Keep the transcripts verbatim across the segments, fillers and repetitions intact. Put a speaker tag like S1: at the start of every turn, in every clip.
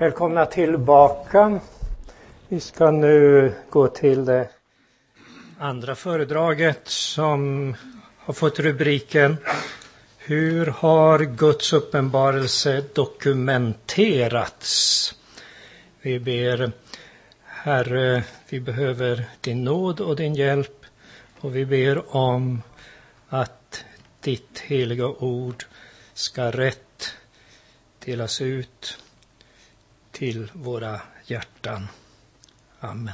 S1: Välkomna tillbaka. Vi ska nu gå till det andra föredraget som har fått rubriken Hur har Guds uppenbarelse dokumenterats? Vi ber, Herre, vi behöver din nåd och din hjälp, och vi ber om att ditt heliga ord ska rätt delas ut till våra hjärtan. Amen.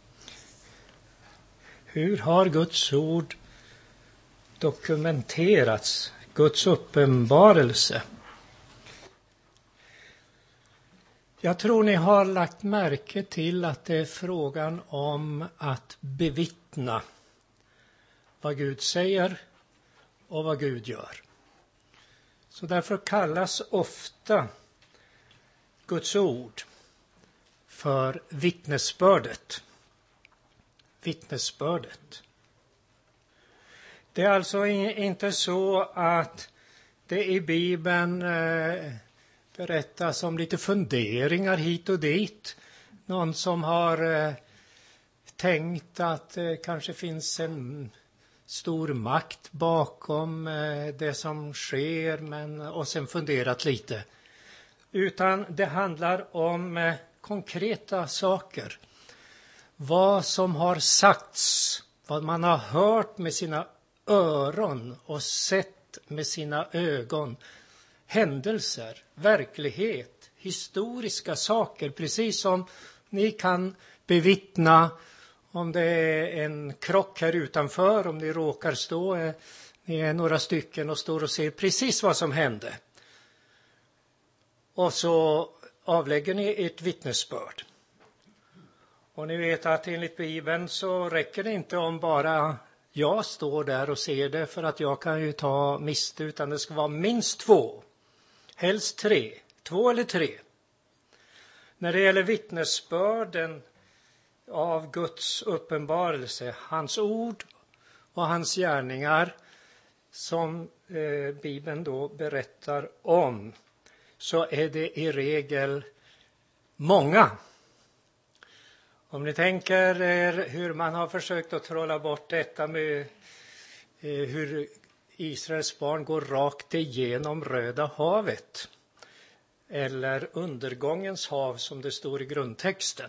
S1: Hur har Guds ord dokumenterats? Guds uppenbarelse. Jag tror ni har lagt märke till att det är frågan om att bevittna vad Gud säger och vad Gud gör. Så därför kallas ofta Guds ord för vittnesbördet. Vittnesbördet. Det är alltså inte så att det i Bibeln eh, berättas om lite funderingar hit och dit. Någon som har eh, tänkt att det kanske finns en stor makt bakom eh, det som sker, men, och sen funderat lite. Utan det handlar om eh, konkreta saker. Vad som har sagts, vad man har hört med sina öron och sett med sina ögon. Händelser, verklighet, historiska saker. Precis som ni kan bevittna om det är en krock här utanför, om ni råkar stå, eh, ni är några stycken och står och ser precis vad som hände. Och så avlägger ni ett vittnesbörd. Och ni vet att enligt Bibeln så räcker det inte om bara jag står där och ser det, för att jag kan ju ta miste, utan det ska vara minst två. Helst tre. Två eller tre. När det gäller vittnesbörden av Guds uppenbarelse, hans ord och hans gärningar som eh, Bibeln då berättar om, så är det i regel många. Om ni tänker er hur man har försökt att trolla bort detta med eh, hur Israels barn går rakt igenom Röda havet. Eller undergångens hav som det står i grundtexten.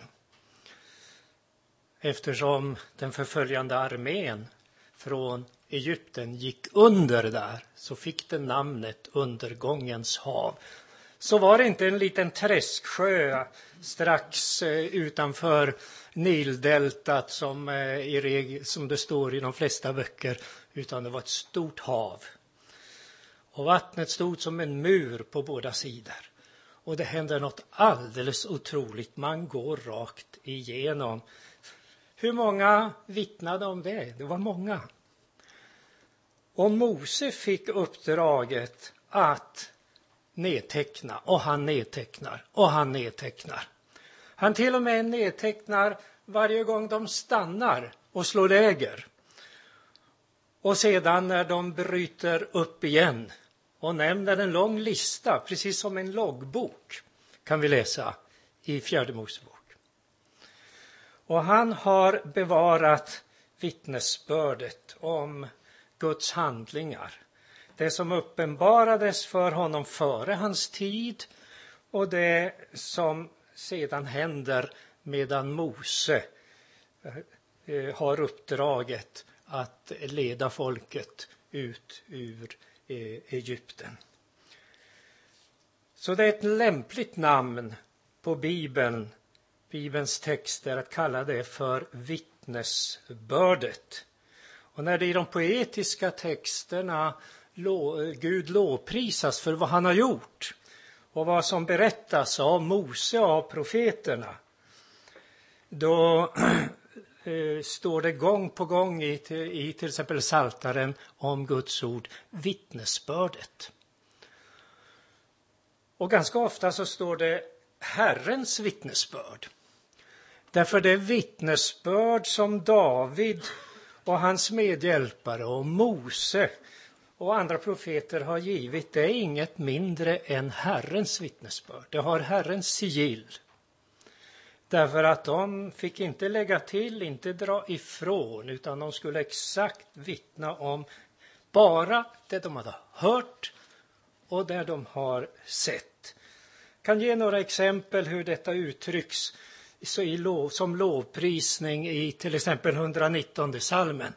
S1: Eftersom den förföljande armén från Egypten gick under där, så fick det namnet undergångens hav. Så var det inte en liten träsksjö strax utanför Nildeltat som, i regel, som det står i de flesta böcker, utan det var ett stort hav. Och vattnet stod som en mur på båda sidor. Och det hände något alldeles otroligt. Man går rakt igenom. Hur många vittnade om det? Det var många. Och Mose fick uppdraget att nedteckna, och han nedtecknar, och han nedtecknar. Han till och med nedtecknar varje gång de stannar och slår läger. Och sedan när de bryter upp igen och nämner en lång lista, precis som en loggbok, kan vi läsa i fjärde Mosebok. Och han har bevarat vittnesbördet om Guds handlingar. Det som uppenbarades för honom före hans tid, och det som sedan händer medan Mose har uppdraget att leda folket ut ur Egypten. Så det är ett lämpligt namn på Bibeln, Bibelns texter, att kalla det för vittnesbördet. Och när det i de poetiska texterna Gud lovprisas för vad han har gjort och vad som berättas av Mose och av profeterna, då eh, står det gång på gång i, i till exempel Psaltaren om Guds ord, vittnesbördet. Och ganska ofta så står det Herrens vittnesbörd. Därför det vittnesbörd som David och hans medhjälpare och Mose och andra profeter har givit, det är inget mindre än Herrens vittnesbörd. Det har Herrens sigill. Därför att de fick inte lägga till, inte dra ifrån, utan de skulle exakt vittna om bara det de hade hört och det de har sett. Jag kan ge några exempel hur detta uttrycks så i lov, som lovprisning i till exempel hundranittonde salmen.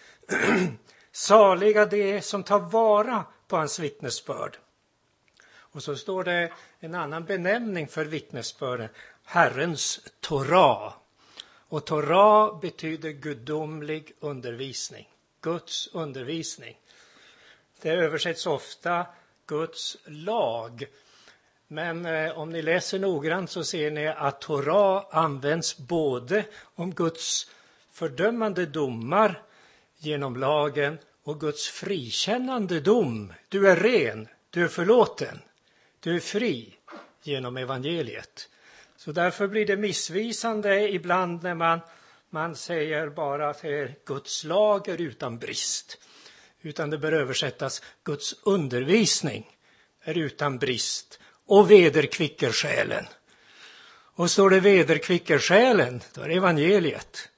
S1: Saliga det som tar vara på hans vittnesbörd. Och så står det en annan benämning för vittnesbörden. Herrens Torah. Och Torah betyder gudomlig undervisning. Guds undervisning. Det översätts ofta Guds lag. Men eh, om ni läser noggrant så ser ni att Torah används både om Guds fördömande domar genom lagen och Guds frikännande dom. Du är ren, du är förlåten, du är fri genom evangeliet. Så därför blir det missvisande ibland när man, man säger bara att Guds lag är utan brist. Utan det bör översättas Guds undervisning är utan brist och vederkvicker själen. Och står det vederkvicker själen, då är det evangeliet.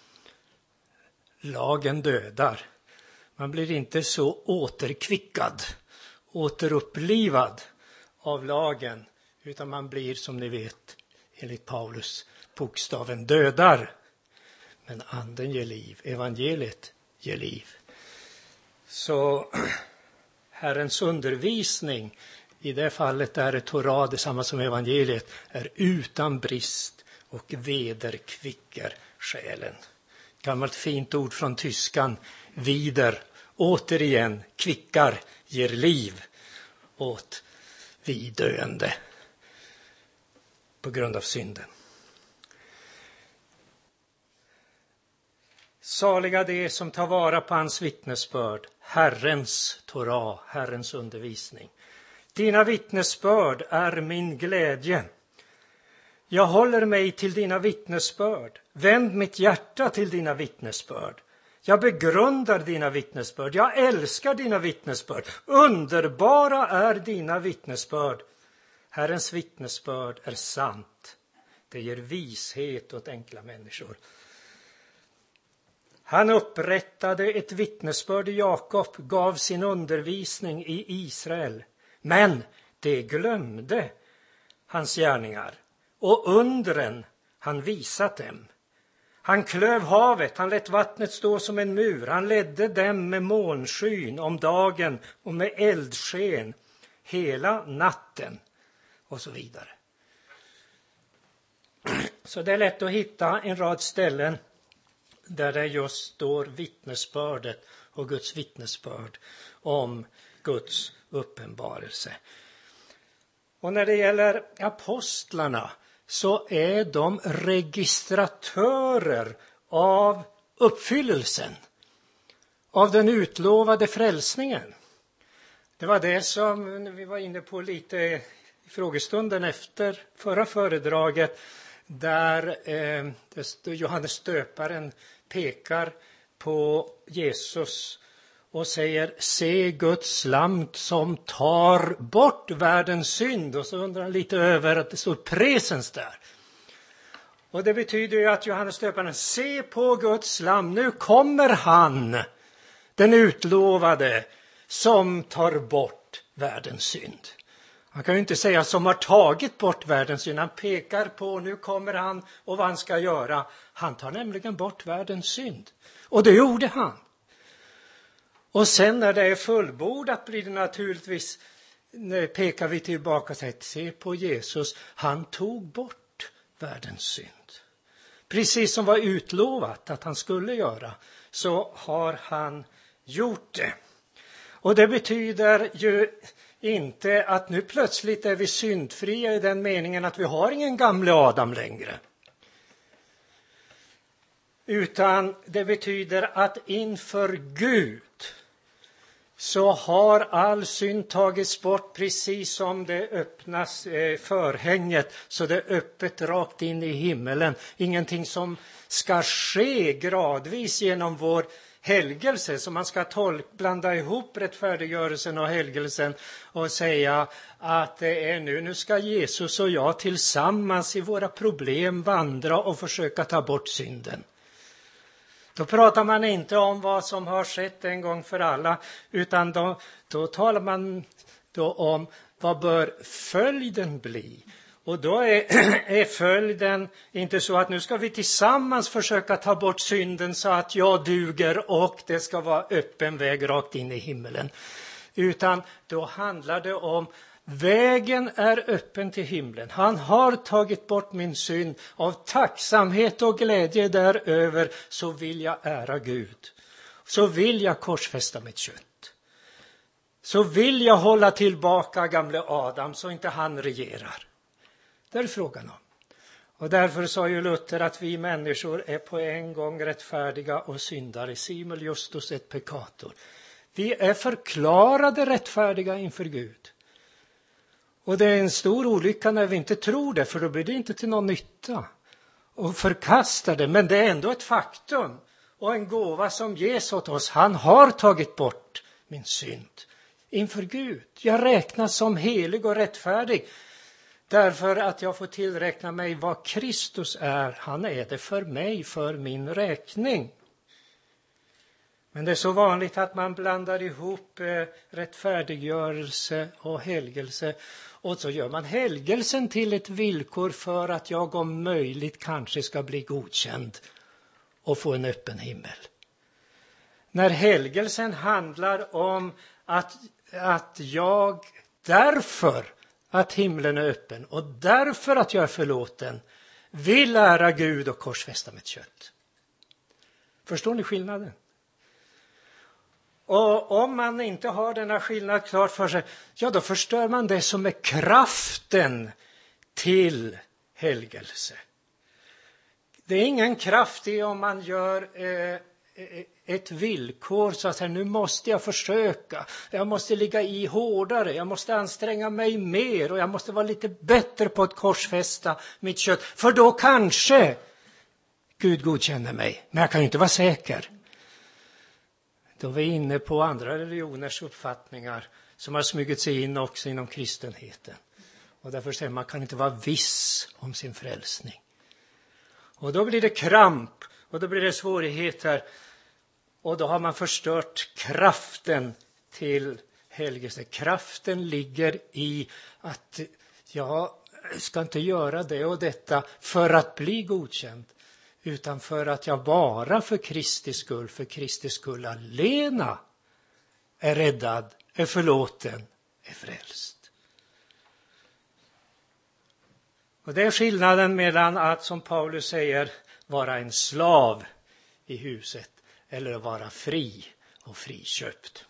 S1: Lagen dödar. Man blir inte så återkvickad, återupplivad av lagen, utan man blir, som ni vet, enligt Paulus, bokstaven dödar. Men anden ger liv, evangeliet ger liv. Så Herrens undervisning, i det fallet är det Torah, detsamma som evangeliet, är utan brist och vederkvicker själen. Gammalt fint ord från tyskan, vider, återigen, kvickar, ger liv åt vidöende på grund av synden. Saliga det som tar vara på hans vittnesbörd, Herrens Torah, Herrens undervisning. Dina vittnesbörd är min glädje. Jag håller mig till dina vittnesbörd. Vänd mitt hjärta till dina vittnesbörd. Jag begrundar dina vittnesbörd. Jag älskar dina vittnesbörd. Underbara är dina vittnesbörd. Herrens vittnesbörd är sant. Det ger vishet åt enkla människor. Han upprättade ett vittnesbörd i Jakob, gav sin undervisning i Israel. Men det glömde hans gärningar och undren han visat dem. Han klöv havet, han lät vattnet stå som en mur. Han ledde dem med månskyn om dagen och med eldsken hela natten och så vidare. Så det är lätt att hitta en rad ställen där det just står vittnesbördet och Guds vittnesbörd om Guds uppenbarelse. Och när det gäller apostlarna så är de registratörer av uppfyllelsen, av den utlovade frälsningen. Det var det som vi var inne på lite i frågestunden efter förra föredraget, där eh, Johannes döparen pekar på Jesus och säger: se Guds lamm som tar bort världens synd. Och så undrar han lite över att det står presens där. Och det betyder ju att Johannes döparen, se på Guds lamm, nu kommer han, den utlovade, som tar bort världens synd. Han kan ju inte säga som har tagit bort världens synd. Han pekar på, nu kommer han och vad han ska göra. Han tar nämligen bort världens synd. Och det gjorde han. Och sen när det är fullbordat blir det naturligtvis, pekar vi tillbaka och säger, se på Jesus, han tog bort världens synd. Precis som var utlovat att han skulle göra, så har han gjort det. Och det betyder ju inte att nu plötsligt är vi syndfria i den meningen att vi har ingen gamle Adam längre. Utan det betyder att inför Gud så har all synd tagits bort, precis som det öppnas förhänget så det är öppet rakt in i himmelen. Ingenting som ska ske gradvis genom vår helgelse, så man ska tolk, blanda ihop rättfärdiggörelsen och helgelsen och säga att det är nu, nu ska Jesus och jag tillsammans i våra problem vandra och försöka ta bort synden. Då pratar man inte om vad som har skett en gång för alla, utan då, då talar man då om vad bör följden bli. Och då är, är följden inte så att nu ska vi tillsammans försöka ta bort synden så att jag duger och det ska vara öppen väg rakt in i himmelen. Utan då handlar det om vägen är öppen till himlen. Han har tagit bort min synd. Av tacksamhet och glädje däröver så vill jag ära Gud. Så vill jag korsfästa mitt kött. Så vill jag hålla tillbaka gamle Adam så inte han regerar. Det är frågan om. Och därför sa ju Luther att vi människor är på en gång rättfärdiga och syndare. Simul justus et peccator. Vi är förklarade rättfärdiga inför Gud. Och det är en stor olycka när vi inte tror det, för då blir det inte till någon nytta. Och förkastar det, men det är ändå ett faktum. Och en gåva som ges åt oss. Han har tagit bort min synd inför Gud. Jag räknas som helig och rättfärdig. Därför att jag får tillräkna mig vad Kristus är. Han är det för mig, för min räkning. Men det är så vanligt att man blandar ihop eh, rättfärdiggörelse och helgelse. Och så gör man helgelsen till ett villkor för att jag om möjligt kanske ska bli godkänd och få en öppen himmel. När helgelsen handlar om att, att jag därför att himlen är öppen och därför att jag är förlåten vill ära Gud och korsfästa mitt kött. Förstår ni skillnaden? Och om man inte har denna skillnad klart för sig, ja då förstör man det som är kraften till helgelse. Det är ingen kraft i om man gör eh, ett villkor så att säga, nu måste jag försöka. Jag måste ligga i hårdare, jag måste anstränga mig mer och jag måste vara lite bättre på att korsfästa mitt kött. För då kanske Gud godkänner mig, men jag kan ju inte vara säker. Då är vi inne på andra religioners uppfattningar som har smugit sig in också inom kristenheten. Och därför säger man, man kan inte vara viss om sin frälsning. Och då blir det kramp och då blir det svårigheter. Och då har man förstört kraften till helgelse. Kraften ligger i att jag ska inte göra det och detta för att bli godkänd. Utan för att jag bara för Kristi skull, för Kristi skull alena är räddad, är förlåten, är frälst. Och det är skillnaden mellan att, som Paulus säger, vara en slav i huset eller vara fri och friköpt.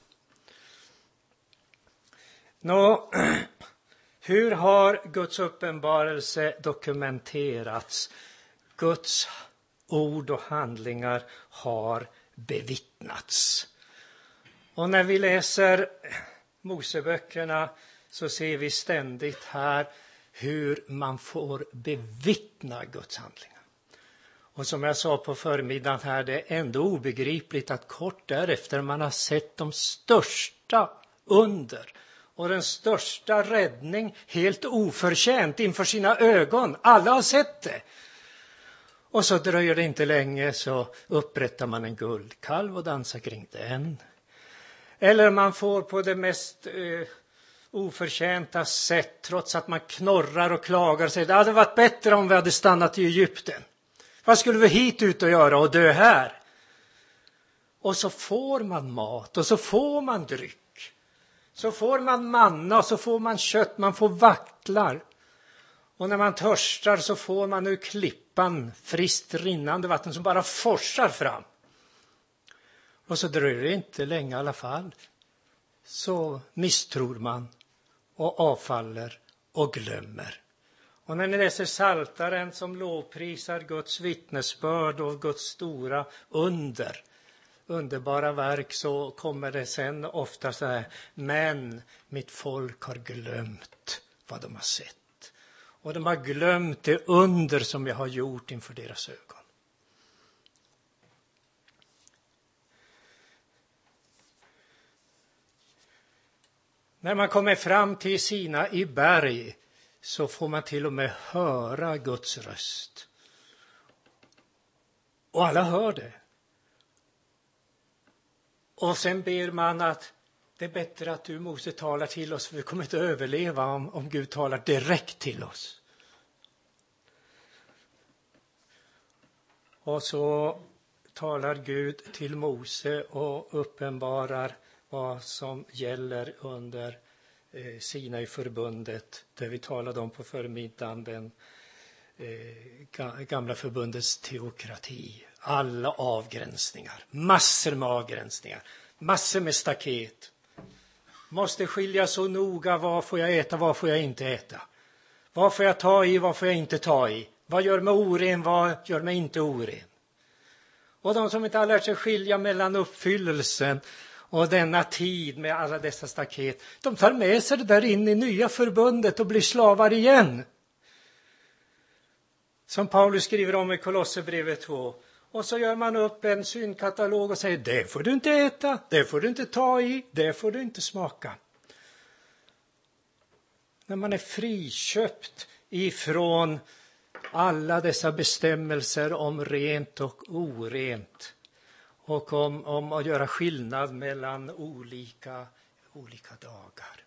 S1: Nå, hur har Guds uppenbarelse dokumenterats? Guds ord och handlingar har bevittnats. Och när vi läser Moseböckerna så ser vi ständigt här hur man får bevittna Guds handlingar. Och som jag sa på förmiddagen här, det är ändå obegripligt att kort därefter man har sett de största under och den största räddning helt oförtjänt inför sina ögon. Alla har sett det. Och så dröjer det inte länge så upprättar man en guldkalv och dansar kring den. Eller man får på det mest eh, oförtjänta sätt, trots att man knorrar och klagar och säger det hade varit bättre om vi hade stannat i Egypten. Vad skulle vi hit ut och göra och dö här? Och så får man mat och så får man dryck. Så får man manna och så får man kött, man får vaktlar. Och när man törstar så får man ur klippan friskt rinnande vatten som bara forsar fram. Och så dröjer det inte länge i alla fall. Så misstror man och avfaller och glömmer. Och när ni läser Psaltaren som lovprisar Guds vittnesbörd och Guds stora under, underbara verk, så kommer det sen ofta så här: men mitt folk har glömt vad de har sett. Och de har glömt det under som jag har gjort inför deras ögon. När man kommer fram till Sina i berg så får man till och med höra Guds röst. Och alla hör det. Och sen ber man att det är bättre att du, Mose, talar till oss, för vi kommer inte överleva om, om Gud talar direkt till oss. Och så talar Gud till Mose och uppenbarar vad som gäller under eh, Sina i förbundet, där vi talade om på förmiddagen, den eh, gamla förbundets teokrati. Alla avgränsningar, massor med avgränsningar, massor med staket. Måste skilja så noga, vad får jag äta, vad får jag inte äta. Vad får jag ta i, vad får jag inte ta i. Vad gör mig oren, vad gör mig inte oren. Och de som inte har lärt sig skilja mellan uppfyllelsen och denna tid med alla dessa staket, de tar med sig det där in i nya förbundet och blir slavar igen. Som Paulus skriver om i Kolosserbrevet två. Och så gör man upp en syndkatalog och säger, det får du inte äta, det får du inte ta i, det får du inte smaka. När man är friköpt ifrån alla dessa bestämmelser om rent och orent och om, om att göra skillnad mellan olika, olika dagar.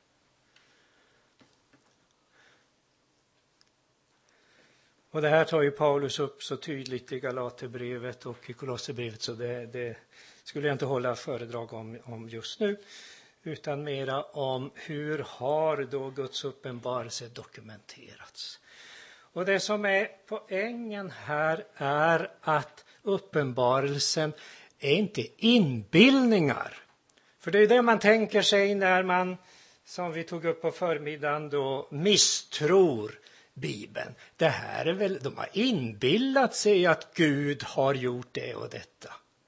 S1: Och det här tar ju Paulus upp så tydligt i Galaterbrevet och i Kolosserbrevet, så det, det skulle jag inte hålla föredrag om, om just nu, utan mera om hur har då Guds uppenbarelse dokumenterats. Och det som är poängen här är att uppenbarelsen är inte inbildningar. För det är det man tänker sig när man, som vi tog upp på förmiddagen, då misstror Bibeln. Det här är väl, de har inbillat sig att Gud har gjort det och detta.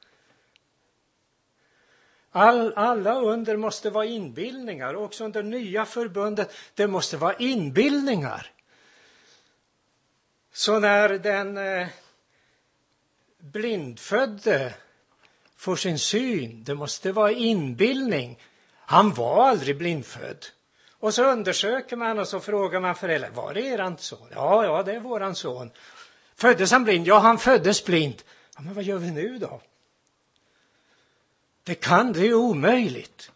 S1: All, alla under måste vara inbildningar. Också under nya förbundet, det måste vara inbildningar. Så när den eh, blindfödde får sin syn, det måste vara inbildning. Han var aldrig blindfödd. Och så undersöker man och så frågar man föräldrar, var det eran son? Ja, ja, det är våran son. Föddes han blind? Ja, han föddes blind. Ja, men vad gör vi nu då? Det kan, det är omöjligt.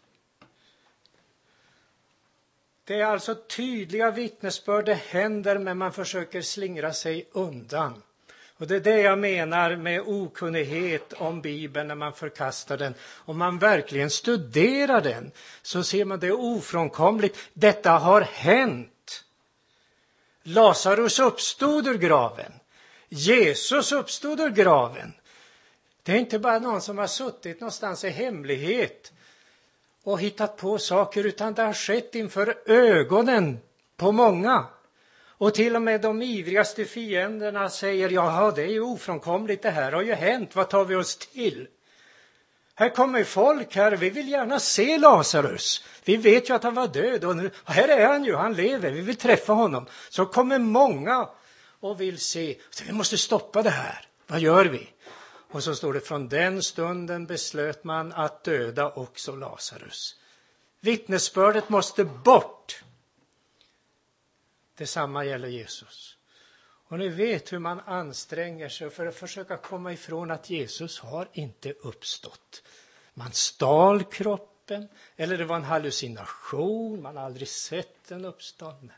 S1: Det är alltså tydliga vittnesbörd, det händer, men man försöker slingra sig undan. Och det är det jag menar med okunnighet om Bibeln när man förkastar den. Om man verkligen studerar den så ser man det ofrånkomligt. Detta har hänt. Lazarus uppstod ur graven. Jesus uppstod ur graven. Det är inte bara någon som har suttit någonstans i hemlighet och hittat på saker, utan det har skett inför ögonen på många. Och till och med de ivrigaste fienderna säger, jaha, det är ju ofrånkomligt, det här har ju hänt, vad tar vi oss till? Här kommer folk här, vi vill gärna se Lazarus. Vi vet ju att han var död och nu, här är han ju, han lever, vi vill träffa honom. Så kommer många och vill se, så vi måste stoppa det här, vad gör vi? Och så står det, från den stunden beslöt man att döda också Lazarus. Vittnesbördet måste bort. Detsamma gäller Jesus. Och ni vet hur man anstränger sig för att försöka komma ifrån att Jesus har inte uppstått. Man stal kroppen, eller det var en hallucination, man har aldrig sett en uppståndelse.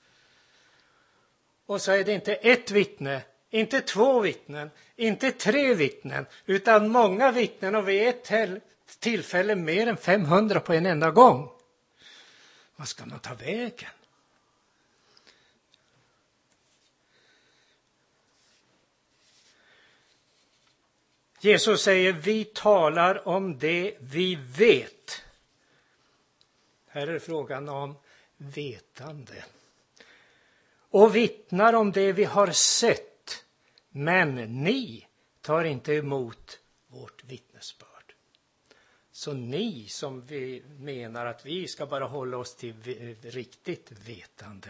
S1: Och så är det inte ett vittne, inte två vittnen, inte tre vittnen, utan många vittnen, och vid ett tillfälle mer än femhundra på en enda gång. Vad ska man ta vägen? Jesus säger, vi talar om det vi vet. Här är det frågan om vetande. Och vittnar om det vi har sett. Men ni tar inte emot vårt vittnesbörd. Så ni som vi menar att vi ska bara hålla oss till riktigt vetande.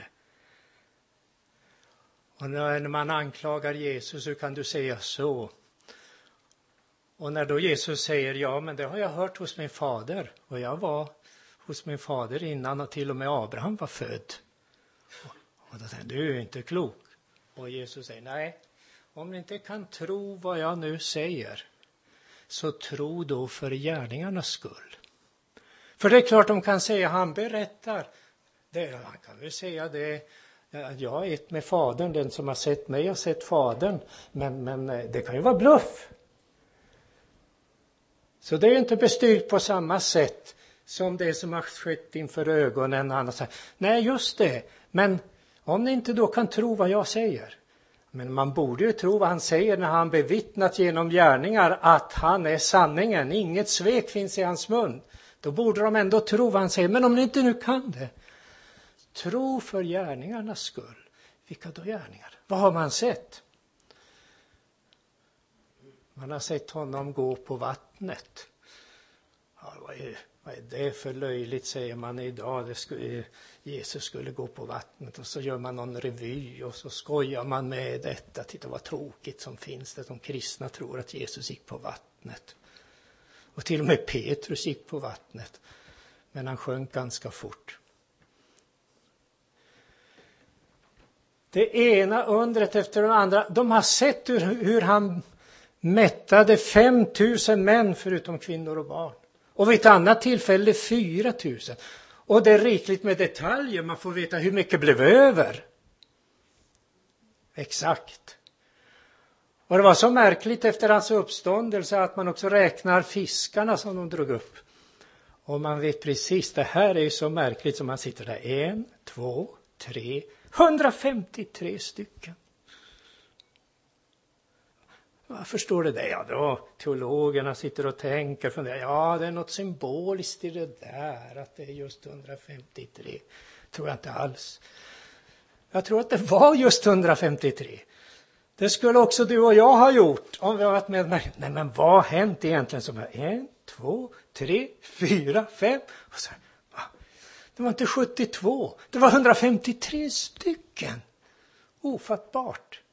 S1: Och när man anklagar Jesus, så kan du säga så. Och när då Jesus säger, ja men det har jag hört hos min fader, och jag var hos min fader innan och till och med Abraham var född. Och då tänkte du är inte klok. Och Jesus säger nej, om ni inte kan tro vad jag nu säger så tro då för gärningarnas skull. För det är klart de kan säga, han berättar. Det, han kan väl säga det, jag är ett med fadern, den som har sett mig har sett fadern. Men, men det kan ju vara bluff. Så det är inte bestyrkt på samma sätt som det som har skett inför ögonen. Han har sagt, nej just det, men om ni inte då kan tro vad jag säger. Men man borde ju tro vad han säger när han bevittnat genom gärningar att han är sanningen. Inget svek finns i hans mun. Då borde de ändå tro vad han säger. Men om ni inte nu kan det, tro för gärningarnas skull. Vilka då gärningar? Vad har man sett? Man har sett honom gå på vattnet. Ja, vad, är, vad är det för löjligt, säger man idag. Det skulle, Jesus skulle gå på vattnet och så gör man någon revy och så skojar man med detta. Titta vad tråkigt som finns det. De kristna tror att Jesus gick på vattnet. Och till och med Petrus gick på vattnet. Men han sjönk ganska fort. Det ena undret efter det andra. De har sett hur, hur han mättade fem tusen män förutom kvinnor och barn. Och vid ett annat tillfälle fyra tusen. Och det är rikligt med detaljer. Man får veta hur mycket blev över. Exakt. Och det var så märkligt efter hans uppståndelse att man också räknar fiskarna som de drog upp. Och man vet precis, det här är ju så märkligt som man sitter där. En, två, tre, hundrafemtiotre stycken. Varför står det där? Ja, då teologerna sitter och tänker för det. Ja, det är något symboliskt i det där. Att det är just hundrafemtiotre. Tror jag inte alls. Jag tror att det var just hundrafemtiotre. Det skulle också du och jag ha gjort om vi har varit med mig. Nej, men vad har hänt egentligen? Som en, två, tre, fyra, fem. Och så, va? Det var inte sjuttiotvå. Det var hundrafemtiotre stycken. Ofattbart.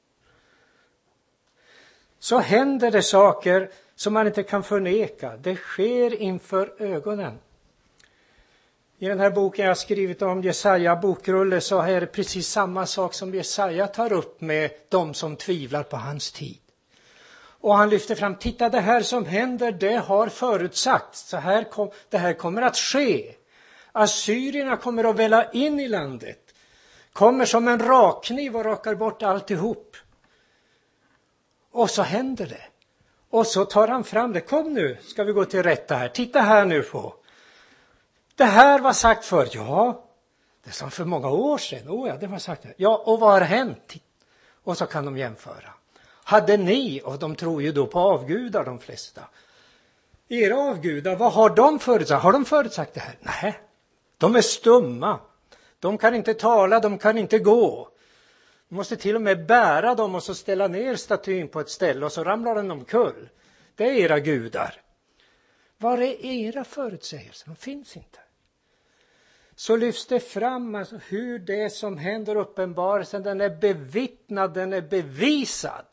S1: Så händer det saker som man inte kan förneka. Det sker inför ögonen. I den här boken jag har skrivit om Jesaja bokrulle så är det precis samma sak som Jesaja tar upp med de som tvivlar på hans tid. Och han lyfter fram, titta det här som händer, det har förutsagts. Så här kom, det här kommer att ske. Assyrierna kommer att välla in i landet. Kommer som en rakkniv och rakar bort alltihop. Och så händer det. Och så tar han fram det. Kom nu, ska vi gå till rätta här. Titta här nu på. Det här var sagt för. Ja, det som för många år sedan. Oh ja, det var sagt. Ja, och vad har hänt? Och så kan de jämföra. Hade ni, och de tror ju då på avgudar de flesta. Era avgudar, vad har de förutsagt? Har de förutsagt det här? Nej, de är stumma. De kan inte tala, de kan inte gå. Du måste till och med bära dem och så ställa ner statyn på ett ställe och så ramlar den omkull. Det är era gudar. Var är era förutsägelser? De finns inte. Så lyfts det fram alltså hur det som händer uppenbarelsen, den är bevittnad, den är bevisad.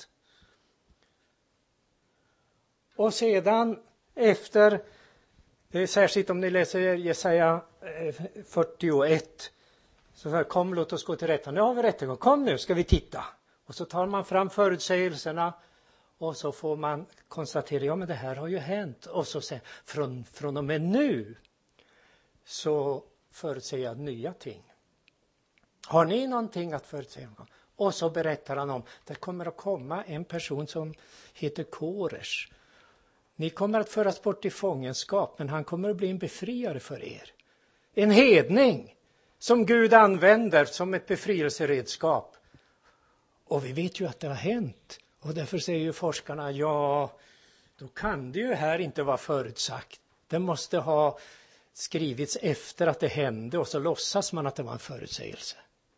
S1: Och sedan efter, särskilt om ni läser Jesaja fyrtioett, så här, kom låt oss gå till rätta. Nu har vi rättegång. Kom nu ska vi titta. Och så tar man fram förutsägelserna. Och så får man konstatera, ja men det här har ju hänt. Och så säger från, från och med nu så förutsäger jag nya ting. Har ni någonting att förutsäga? Och så berättar han om, det kommer att komma en person som heter Koresh. Ni kommer att föras bort i fångenskap, men han kommer att bli en befriare för er. En hedning som Gud använder som ett befrielseredskap. Och vi vet ju att det har hänt. Och därför säger ju forskarna, ja, då kan det ju här inte vara förutsagt. Det måste ha skrivits efter att det hände och så låtsas man att det var en förutsägelse.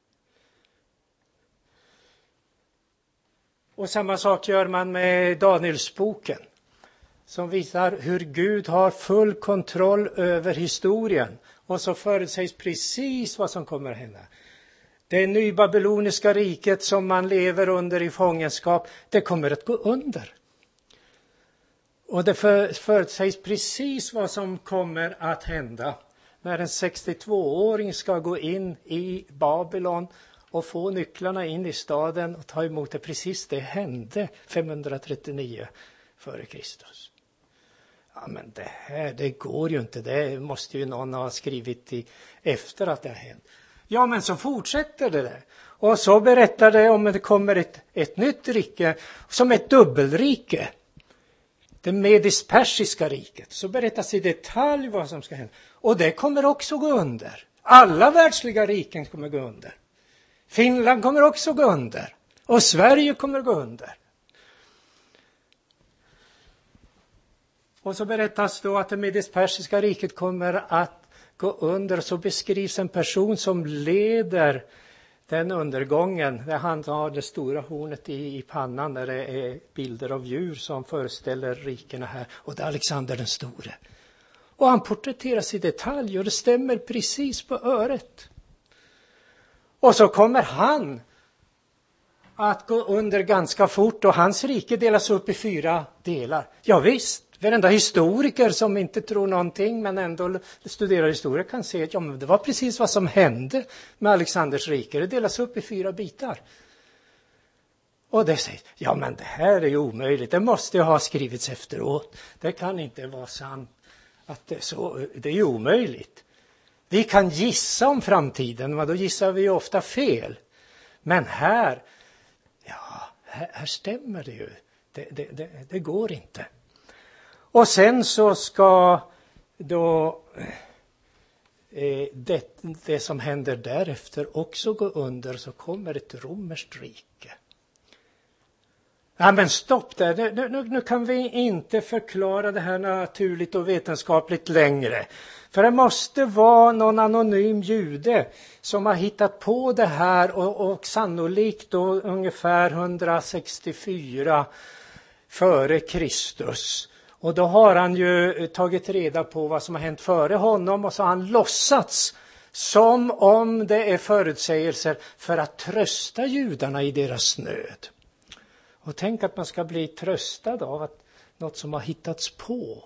S1: Och samma sak gör man med Danielsboken. Som visar hur Gud har full kontroll över historien. Och så förutsägs precis vad som kommer att hända. Det nybabyloniska riket som man lever under i fångenskap, det kommer att gå under. Och det för, förutsägs precis vad som kommer att hända när en sextiotvååring ska gå in i Babylon och få nycklarna in i staden och ta emot det. Precis det hände femhundratrettionio före Kristus. Ja, men det här, det går ju inte. Det måste ju någon ha skrivit i efter att det har hänt. Ja, men så fortsätter det där. Och så berättar det om att det kommer ett, ett nytt rike som ett dubbelrike. Det medis-persiska riket. Så berättas i detalj vad som ska hända. Och det kommer också gå under. Alla världsliga riken kommer gå under. Finland kommer också gå under. Och Sverige kommer gå under. Och så berättas då att det medis-persiska riket kommer att gå under. Så beskrivs en person som leder den undergången. Där han har det stora hornet i, i pannan. Där det är bilder av djur som föreställer rikena här. Och det är Alexander den store. Och han porträtteras i detalj. Och det stämmer precis på öret. Och så kommer han att gå under ganska fort. Och hans rike delas upp i fyra delar. Ja visst. Varenda historiker som inte tror någonting men ändå studerar historia kan se att ja, men det var precis vad som hände med Alexanders rike. Det delas upp i fyra bitar. Och det sägs, ja men det här är ju omöjligt. Det måste ju ha skrivits efteråt. Det kan inte vara sant. Att det, är så, det är ju omöjligt. Vi kan gissa om framtiden, men då gissar vi ju ofta fel. Men här, ja, här, här stämmer det ju. Det, det, det, det går inte. Och sen så ska då eh, det, det som händer därefter också gå under, så kommer ett romerskt rike. Ja men stopp där, nu, nu, nu kan vi inte förklara det här naturligt och vetenskapligt längre. För det måste vara någon anonym jude som har hittat på det här och, och sannolikt då ungefär hundrasextiofyra före Kristus. Och då har han ju tagit reda på vad som har hänt före honom och så har han låtsats som om det är förutsägelser för att trösta judarna i deras nöd. Och tänk att man ska bli tröstad av att något som har hittats på.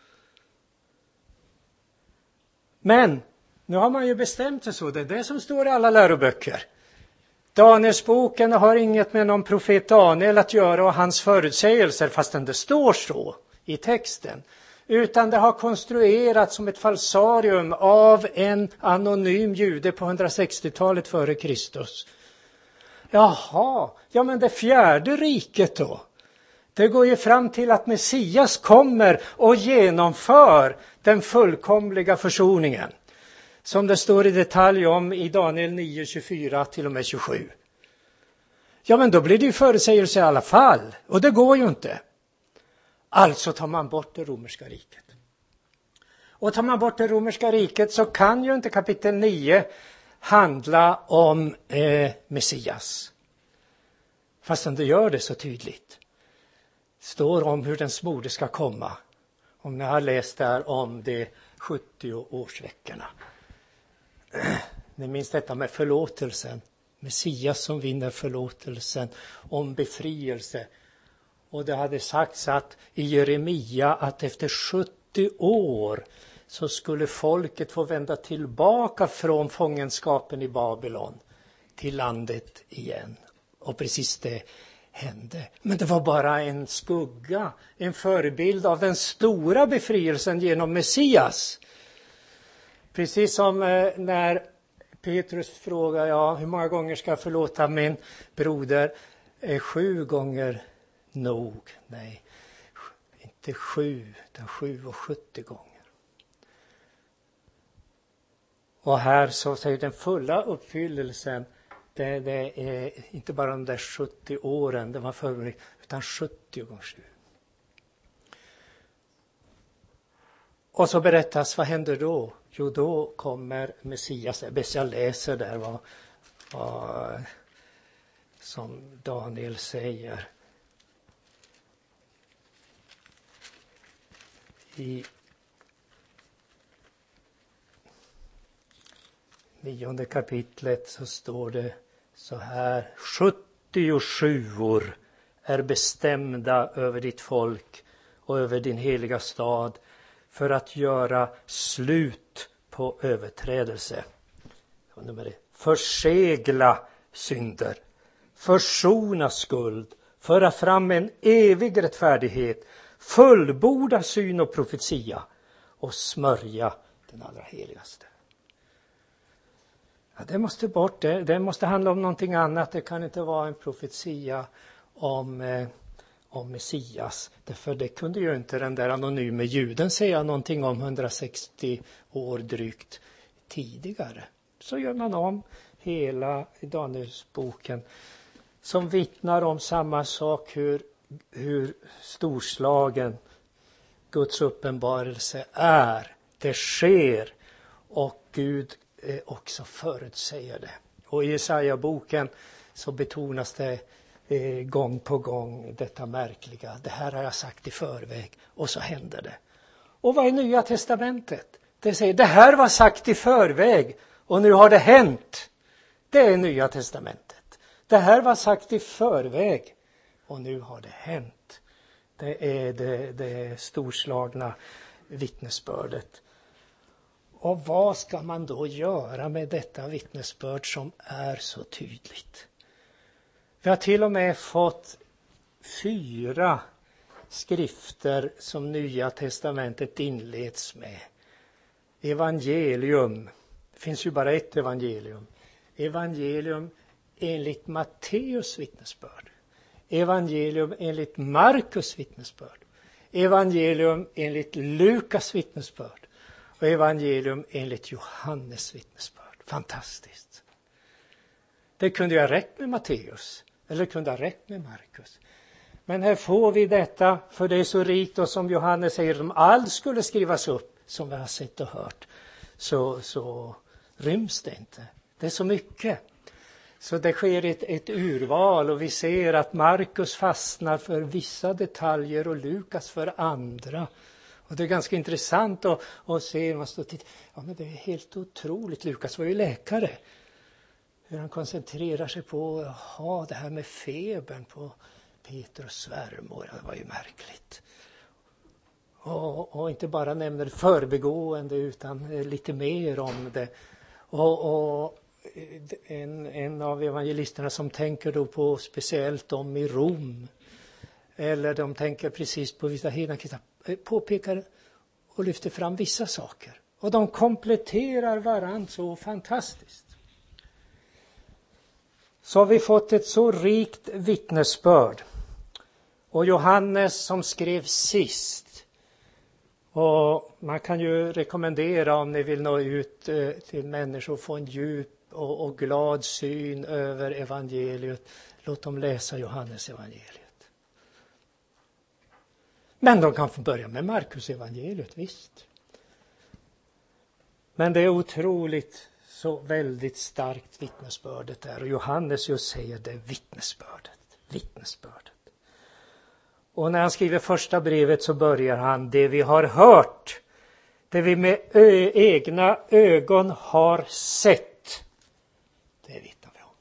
S1: Men nu har man ju bestämt sig så. Det är det som står i alla läroböcker. Danielsboken har inget med någon profet Daniel att göra och hans förutsägelser, fastän det står så i texten. Utan det har konstruerats som ett falsarium av en anonym jude på hundrasextiotalet före Kristus. Jaha, ja men det fjärde riket då. Det går ju fram till att Messias kommer och genomför den fullkomliga försoningen. Som det står i detalj om i Daniel nio tjugofyra till och med tjugosju. Ja men då blir det ju förutsägelse i alla fall. Och det går ju inte. Alltså tar man bort det romerska riket. Och tar man bort det romerska riket så kan ju inte kapitel nio handla om eh, Messias. Fastän det gör det så tydligt. Står om hur den smorde ska komma. Om ni har läst där om de sjuttio årsveckorna. Ni minns detta med förlåtelsen. Messias som vinner förlåtelsen om befrielse. Och det hade sagts att i Jeremia att efter sjuttio år så skulle folket få vända tillbaka från fångenskapen i Babylon till landet igen. Och precis det hände. Men det var bara en skugga, en förebild av den stora befrielsen genom Messias. Precis som eh, när Petrus frågar, ja, hur många gånger ska jag förlåta min broder? Eh, sju gånger nog. Nej, inte sju, utan sju och sjuttio gånger. Och här så säger den fulla uppfyllelsen, det, det är inte bara de där sjuttio åren, det var förberett, utan sjuttio gånger sju. Och så berättas, vad händer då? Jo, då kommer Messias. Bäst jag läser där vad, vad som Daniel säger. I nionde kapitlet så står det så här: sjuttiosju år är bestämda över ditt folk och över din heliga stad för att göra slut på överträdelse. Nummer ett. Försegla synder. Försona skuld. Föra fram en evig rättfärdighet. Fullborda syn och profetia. Och smörja den allra heligaste. Ja, det måste bort. Det, det måste handla om någonting annat. Det kan inte vara en profetia om, eh, om Messias. Därför det kunde ju inte den där anonyme juden säga någonting om hundrasextio år drygt tidigare. Så gör man om hela Danielsboken som vittnar om samma sak, hur, hur storslagen Guds uppenbarelse är. Det sker och Gud eh, också förutsäger det. Och i Jesaja-boken så betonas det eh, gång på gång detta märkliga. Det här har jag sagt i förväg och så händer det. Och vad är Nya testamentet? Det säger det här var sagt i förväg och nu har det hänt. Det är Nya testamentet. Det här var sagt i förväg och nu har det hänt. Det är det, det storslagna vittnesbördet. Och vad ska man då göra med detta vittnesbörd som är så tydligt? Vi har till och med fått fyra skrifter som Nya testamentet inleds med. Evangelium. Det finns ju bara ett evangelium. Evangelium enligt Matteus vittnesbörd. Evangelium enligt Markus vittnesbörd. Evangelium enligt Lukas vittnesbörd. Och evangelium enligt Johannes vittnesbörd. Fantastiskt. Det kunde ju ha räckt med Matteus. Eller kunde ha räckt med Markus. Men här får vi detta, för det är så rikt, och som Johannes säger, om allt skulle skrivas upp som vi har sett och hört, så, så ryms det inte. Det är så mycket. Så det sker ett, ett urval, och vi ser att Markus fastnar för vissa detaljer och Lukas för andra. Och det är ganska intressant att, att se, man står och tittar. Ja, men det är helt otroligt. Lukas var ju läkare. Hur han koncentrerar sig på aha, det här med febern på Petrus svärmor. Det var ju märkligt. Och, och inte bara nämner förbigående utan lite mer om det. Och, och en, en av evangelisterna som tänker då på speciellt om i Rom. Eller de tänker precis på vissa hedna påpekar och lyfter fram vissa saker. Och de kompletterar varandra så fantastiskt. Så har vi fått ett så rikt vittnesbörd. Och Johannes som skrev sist. Och man kan ju rekommendera, om ni vill nå ut eh, till människor och få en djup och, och glad syn över evangeliet. Låt dem läsa Johannes evangeliet. Men de kan få börja med Markus evangeliet, visst. Men det är otroligt så väldigt starkt vittnesbördet där. Och Johannes just säger det vittnesbördet. Vittnesbördet. Och när han skriver första brevet så börjar han: det vi har hört, det vi med ö- egna ögon har sett, det vittnar vi om.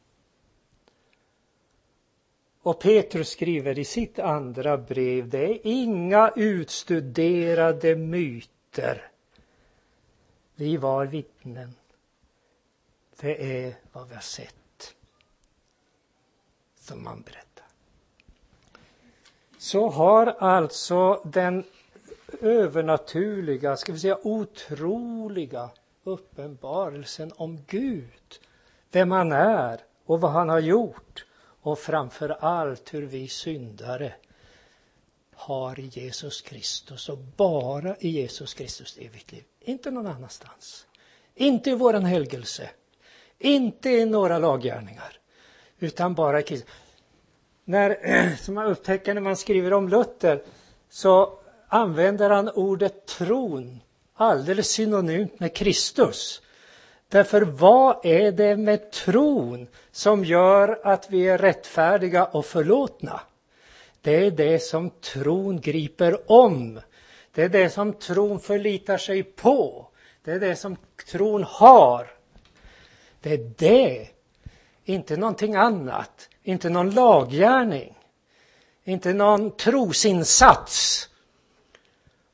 S1: Och Petrus skriver i sitt andra brev: det är inga utstuderade myter. Vi var vittnen. Det är vad vi har sett som man berättar. Så har alltså den övernaturliga, ska vi säga otroliga uppenbarelsen om Gud, vem han är och vad han har gjort, och framför allt hur vi syndare har i Jesus Kristus, och bara i Jesus Kristus evigt liv. Inte någon annanstans. Inte i våran helgelse. Inte i några laggärningar. Utan bara i Kristus. När, som man upptäcker när man skriver om Luther, så använder han ordet tron alldeles synonymt med Kristus. Därför vad är det med tron som gör att vi är rättfärdiga och förlåtna? Det är det som tron griper om. Det är det som tron förlitar sig på. Det är det som tron har. Det är det. Inte någonting annat. Inte någon laggärning. Inte någon trosinsats.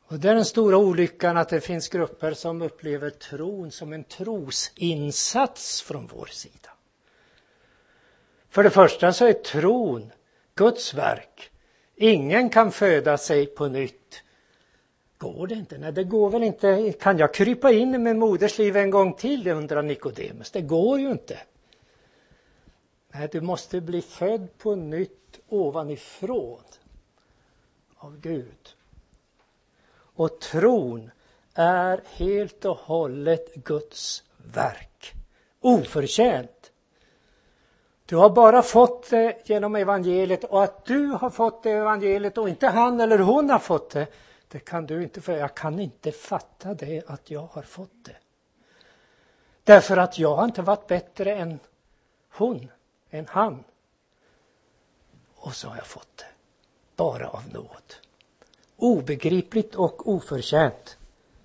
S1: Och det är den stora olyckan att det finns grupper som upplever tron som en trosinsats från vår sida. För det första så är tron Guds verk. Ingen kan föda sig på nytt. Går det inte? Nej, det går väl inte. Kan jag krypa in i min moders liv en gång till, undrar Nikodemus. Det går ju inte. Nej, du måste bli född på nytt ovanifrån av Gud. Och tron är helt och hållet Guds verk. Oförtjänt. Du har bara fått det genom evangeliet, och att du har fått det evangeliet och inte han eller hon har fått det, det kan du inte, för jag kan inte fatta det att jag har fått det. Därför att jag har inte varit bättre än hon, än han. Och så har jag fått det. Bara av nåd. Obegripligt och oförtjänt.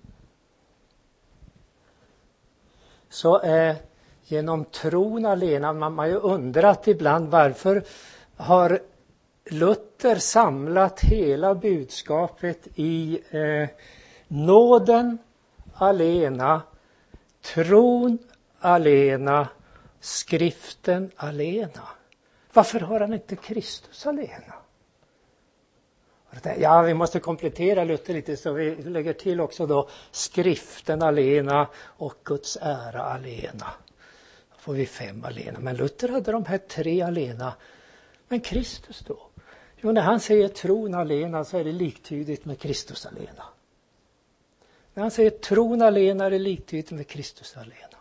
S1: Så är genom tron alena, man har ju undrat ibland varför har Luther samlat hela budskapet i eh, nåden alena, tron alena, skriften alena. Varför har han inte Kristus alena? Ja, vi måste komplettera Luther lite, så vi lägger till också då skriften alena och Guds ära alena. Då får vi fem alena. Men Luther hade de här tre alena. Men Kristus då? Jo, när han säger tron alena så är det liktydigt med Kristus alena. När han säger tron alena är det liktydigt med Kristus alena.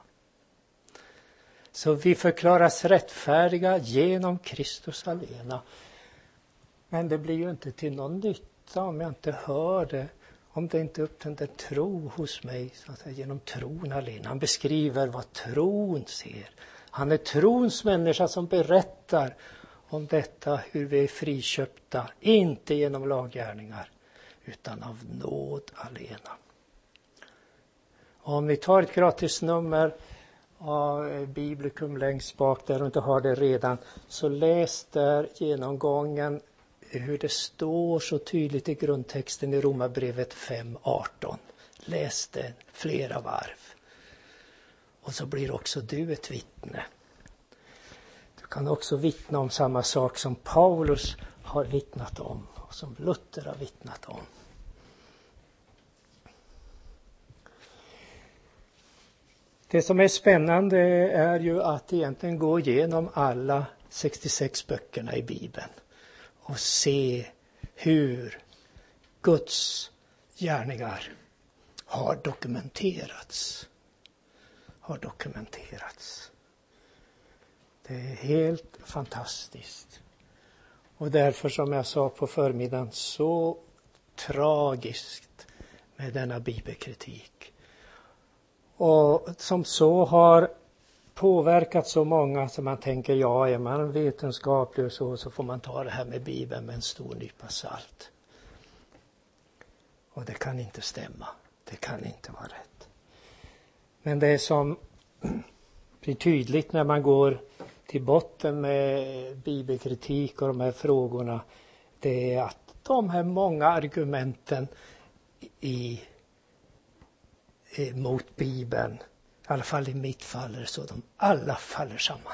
S1: Så vi förklaras rättfärdiga genom Kristus alena. Men det blir ju inte till någon nytta om jag inte hör det. Om det inte upptänder tro hos mig, så att säga, genom tron alena. Han beskriver vad tron ser. Han är trons människa som berättar om detta, hur vi är friköpta. Inte genom laggärningar, utan av nåd alena. Och om vi tar ett gratis nummer av Biblikum längst bak där du inte har det redan, så läs där genomgången hur det står så tydligt i grundtexten i Romarbrevet fem arton. Läs den flera varv. Och så blir också du ett vittne. Du kan också vittna om samma sak som Paulus har vittnat om och som Luther har vittnat om. Det som är spännande är ju att egentligen gå igenom alla sextiosex böckerna i Bibeln och se hur Guds gärningar har dokumenterats. Har dokumenterats. Det är helt fantastiskt. Och därför, som jag sa på förmiddagen, så tragiskt med denna bibelkritik. Och som så har påverkat så många som man tänker, ja, är man vetenskaplig och så, så får man ta det här med Bibeln med en stor nypa salt. Och det kan inte stämma. Det kan inte vara rätt. Men det som blir tydligt när man går till botten med bibelkritik och de här frågorna, det är att de här många argumenten i, i mot Bibeln, i alla fall i mitt fall är det så, de alla faller samman.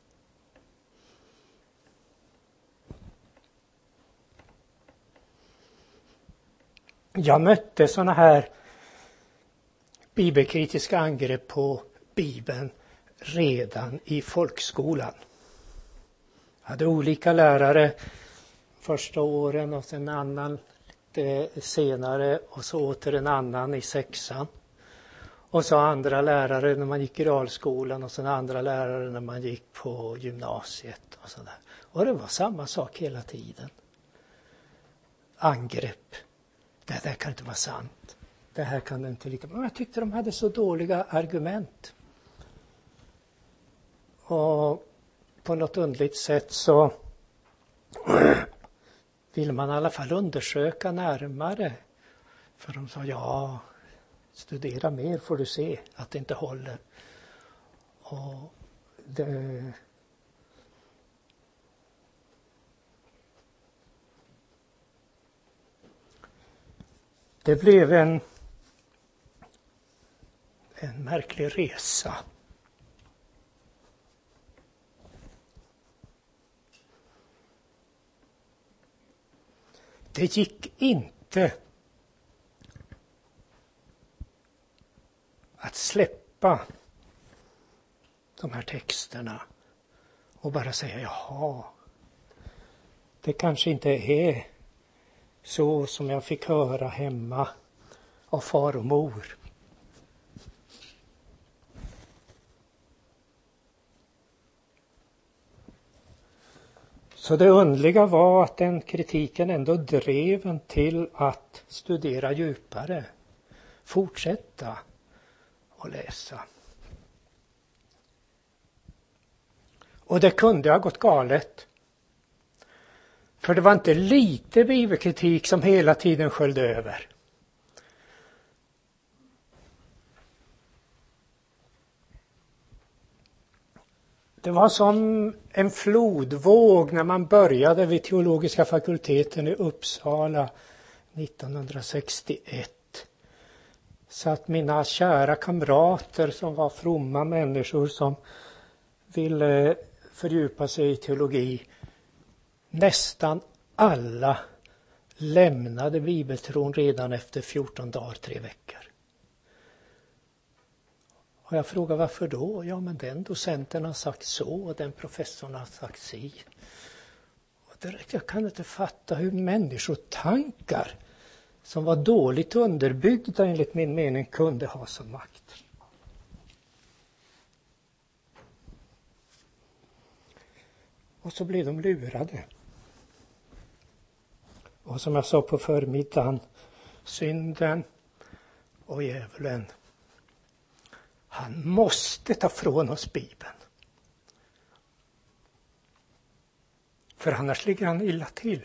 S1: Jag mötte såna här bibelkritiska angrepp på Bibeln redan i folkskolan. Jag hade olika lärare första åren och sen en annan lite senare och så åter en annan i sexan. Och så andra lärare när man gick i realskolan och sen andra lärare när man gick på gymnasiet och sådär. Och det var samma sak hela tiden. Angrepp. Det där kan inte vara sant. Det här kan det inte lika. Men jag tyckte de hade så dåliga argument. Och på något underligt sätt så vill man i alla fall undersöka närmare. För de sa, ja, studera mer får du se att det inte håller. Och det... Det blev en, en märklig resa. Det gick inte att släppa de här texterna och bara säga jaha, det kanske inte är så som jag fick höra hemma av far och mor. Så det underliga var att den kritiken ändå drev en till att studera djupare, fortsätta och läsa. Och det kunde ha gått galet. För det var inte lite bibelkritik som hela tiden sköljde över. Det var som en flodvåg när man började vid teologiska fakulteten i Uppsala nittonhundrasextioett. Så att mina kära kamrater som var fromma människor som ville fördjupa sig i teologi, nästan alla lämnade bibeltron redan efter fjorton dagar, tre veckor. Och jag frågar varför då? Ja, men den docenten har sagt så och den professorn har sagt si. Och direkt, jag kan inte fatta hur människotankar som var dåligt underbyggda enligt min mening kunde ha som makt. Och så blev de lurade. Och som jag sa på förmiddagen, synden och djävulen, han måste ta från oss Bibeln. För annars ligger han illa till.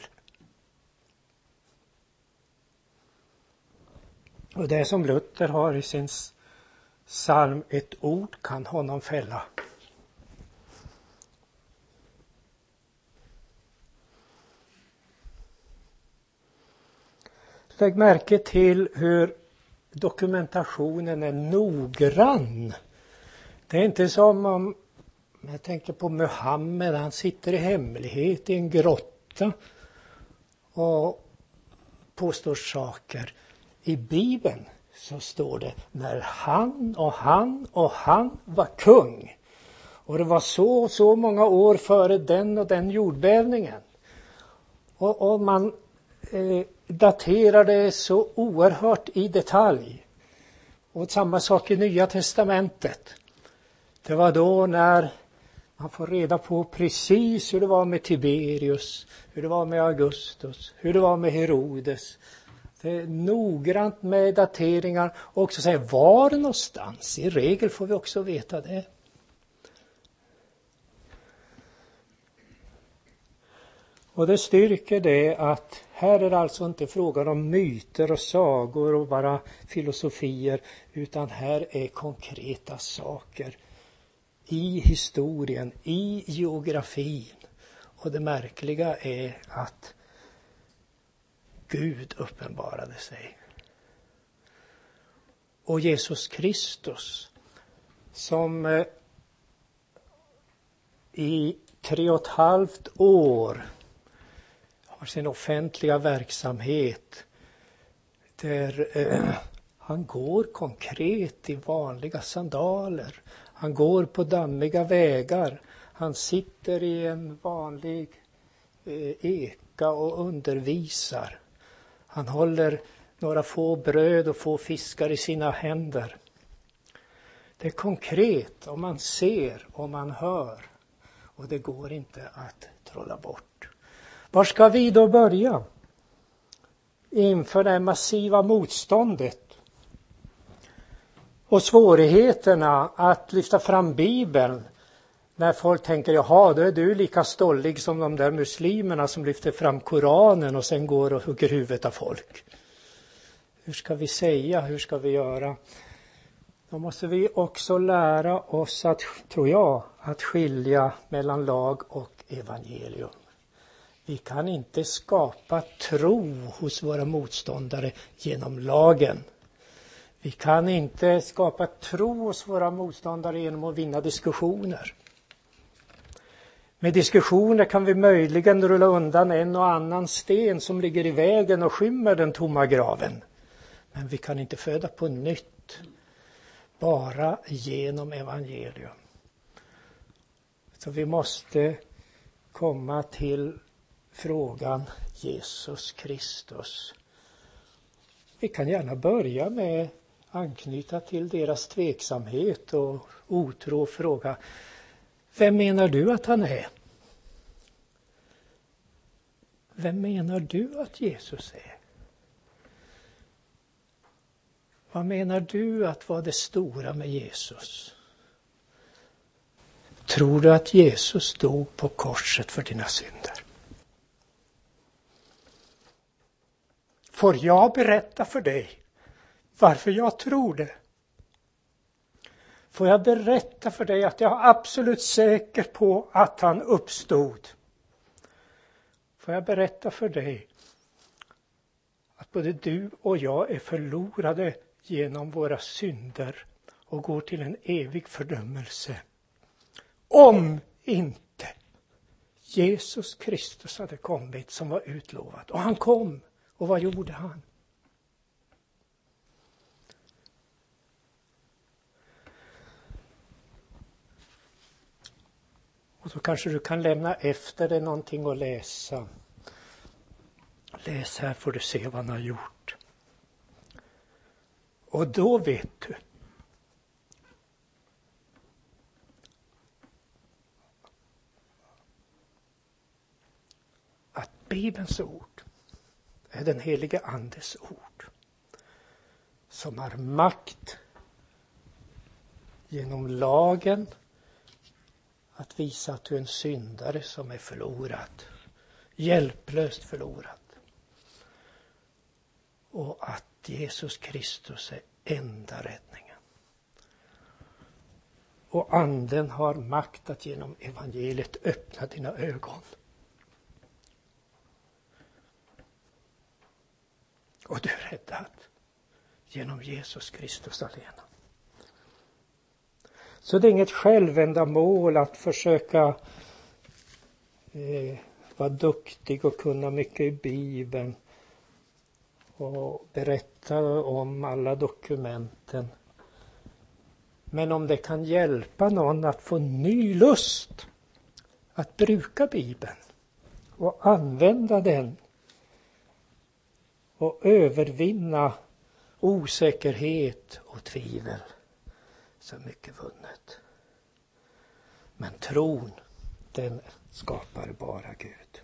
S1: Och det som Luther har i sin psalm, ett ord kan honom fälla. Lägg märke till hur dokumentationen är noggrann. Det är inte som om, jag tänker på Muhammed, han sitter i hemlighet i en grotta och påstår saker. I Bibeln så står det när han och han och han var kung. Och det var så och så många år före den och den jordbävningen. Och, och man eh, daterar det så oerhört i detalj. Och samma sak i Nya testamentet. Det var då när man får reda på precis hur det var med Tiberius, hur det var med Augustus, hur det var med Herodes. Det är noggrant med dateringar och också säga var någonstans. I regel får vi också veta det. Och det styrker det att här är det alltså inte frågan om myter och sagor och bara filosofier, utan här är konkreta saker i historien, i geografin. Och det märkliga är att Gud uppenbarade sig. Och Jesus Kristus som eh, i tre och ett halvt år har sin offentliga verksamhet där eh, han går konkret i vanliga sandaler. Han går på dammiga vägar. Han sitter i en vanlig eh, eka och undervisar. Han håller några få bröd och få fiskar i sina händer. Det är konkret och man ser och man hör. Och det går inte att trolla bort. Var ska vi då börja? Inför det massiva motståndet och svårigheterna att lyfta fram Bibeln. När folk tänker, jaha, då är du lika stollig som de där muslimerna som lyfter fram Koranen och sen går och hugger huvudet av folk. Hur ska vi säga, hur ska vi göra? Då måste vi också lära oss att, tror jag, att skilja mellan lag och evangelium. Vi kan inte skapa tro hos våra motståndare genom lagen. Vi kan inte skapa tro hos våra motståndare genom att vinna diskussioner. Med diskussioner kan vi möjligen rulla undan en och annan sten som ligger i vägen och skymmer den tomma graven. Men vi kan inte föda på nytt, bara genom evangelium. Så vi måste komma till frågan Jesus Kristus. Vi kan gärna börja med anknyta till deras tveksamhet och otro och fråga: vem menar du att han är? Vem menar du att Jesus är? Vad menar du att var det stora med Jesus? Tror du att Jesus dog på korset för dina synder? Får jag berätta för dig varför jag tror det? Får jag berätta för dig att jag är absolut säker på att han uppstod? Får jag berätta för dig att både du och jag är förlorade genom våra synder och går till en evig fördömelse? Om inte Jesus Kristus hade kommit som var utlovat. Och han kom. Och vad gjorde han? Och då kanske du kan lämna efter dig någonting att läsa. Läs här får du se vad han har gjort. Och då vet du att Bibelns ord är den helige Andes ord som har makt genom lagen att visa att du är en syndare som är förlorad, hjälplöst förlorad, och att Jesus Kristus är enda räddningen. Och anden har makt att genom evangeliet öppna dina ögon. Och du är räddad genom Jesus Kristus alena. Så det är inget självändamål att försöka eh, vara duktig och kunna mycket i Bibeln och berätta om alla dokumenten. Men om det kan hjälpa någon att få ny lust att bruka Bibeln och använda den och övervinna osäkerhet och tvivel, så mycket vunnet. Men tron, den skapar bara Gud.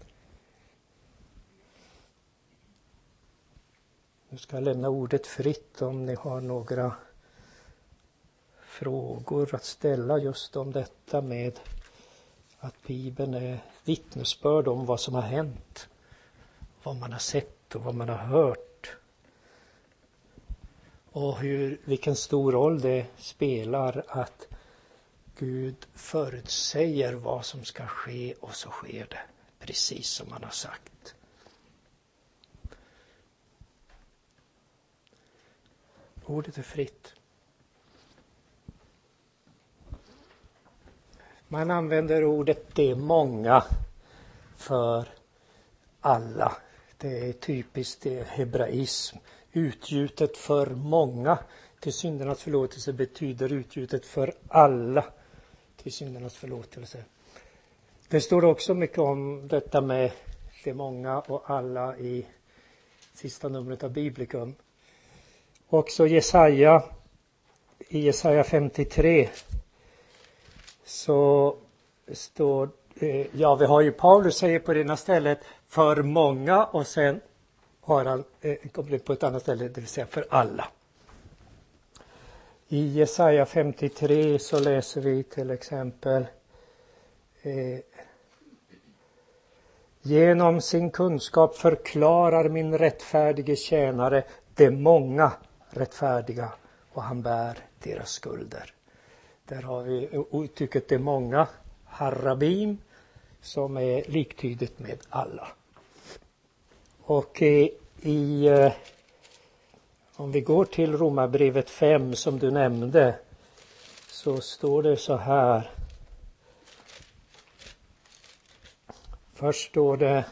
S1: Nu ska jag lämna ordet fritt om ni har några frågor att ställa just om detta med att Bibeln är vittnesbörd om vad som har hänt, vad man har sett och vad man har hört. Och hur, vilken stor roll det spelar att Gud förutsäger vad som ska ske och så sker det. Precis som han har sagt. Ordet är fritt. Man använder ordet det är många för alla. Det är typiskt det hebraism. Utgjutet för många till syndernas förlåtelse betyder utgjutet för alla till syndernas förlåtelse. Det står också mycket om detta med det många och alla i sista numret av Biblicum. Också Jesaja, i Jesaja femtiotre så står, ja vi har ju Paulus säger på det ena stället för många och sen har han kommit på ett annat ställe, det vill säga för alla. I Jesaja femtiotre så läser vi till exempel eh, genom sin kunskap förklarar min rättfärdige tjänare de många rättfärdiga och han bär deras skulder. Där har vi uttrycket det många, harabim, som är liktydigt med alla. Och i, i eh, om vi går till Romarbrevet fem som du nämnde, så står det så här. Först står det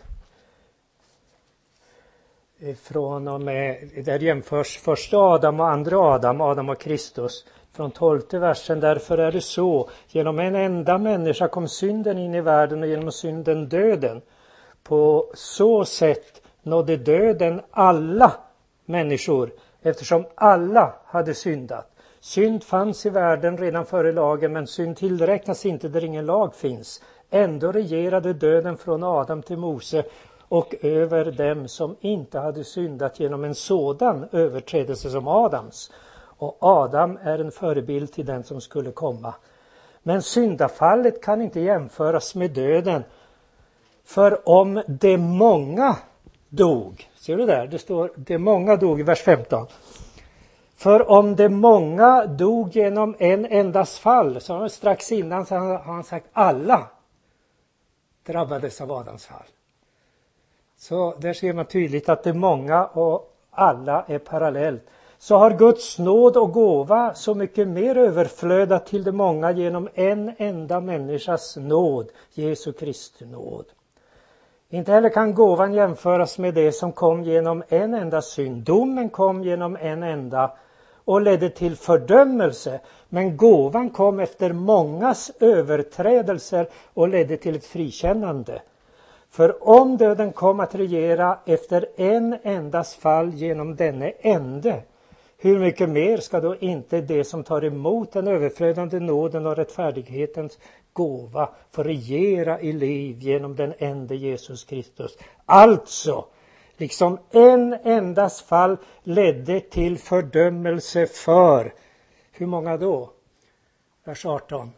S1: från och med, där jämförs första Adam och andra Adam, Adam och Kristus. Från tolfte versen, därför är det så, genom en enda människa kom synden in i världen och genom synden döden. På så sätt nådde döden alla människor, eftersom alla hade syndat. Synd fanns i världen redan före lagen, men synd tillräknas inte där ingen lag finns. Ändå regerade döden från Adam till Mose och över dem som inte hade syndat genom en sådan överträdelse som Adams. Och Adam är en förebild till den som skulle komma. Men syndafallet kan inte jämföras med döden. För om de många dog, ser du där, det står de många dog i vers femton. För om de många dog genom en endas fall, så strax innan så har han sagt alla drabbades av Adams fall. Så där ser man tydligt att det många och alla är parallellt. Så har Guds nåd och gåva så mycket mer överflödat till de många genom en enda människas nåd, Jesu Kristi nåd. Inte heller kan gåvan jämföras med det som kom genom en enda synd. Domen kom genom en enda och ledde till fördömelse, men gåvan kom efter mångas överträdelser och ledde till ett frikännande. För om döden kom att regera efter en endas fall genom denne ende, hur mycket mer ska då inte det som tar emot den överflödande nåden och rättfärdighetens gåva få regera i liv genom den ende Jesus Kristus? Alltså, liksom en endas fall ledde till fördömelse för, hur många då? Vers arton.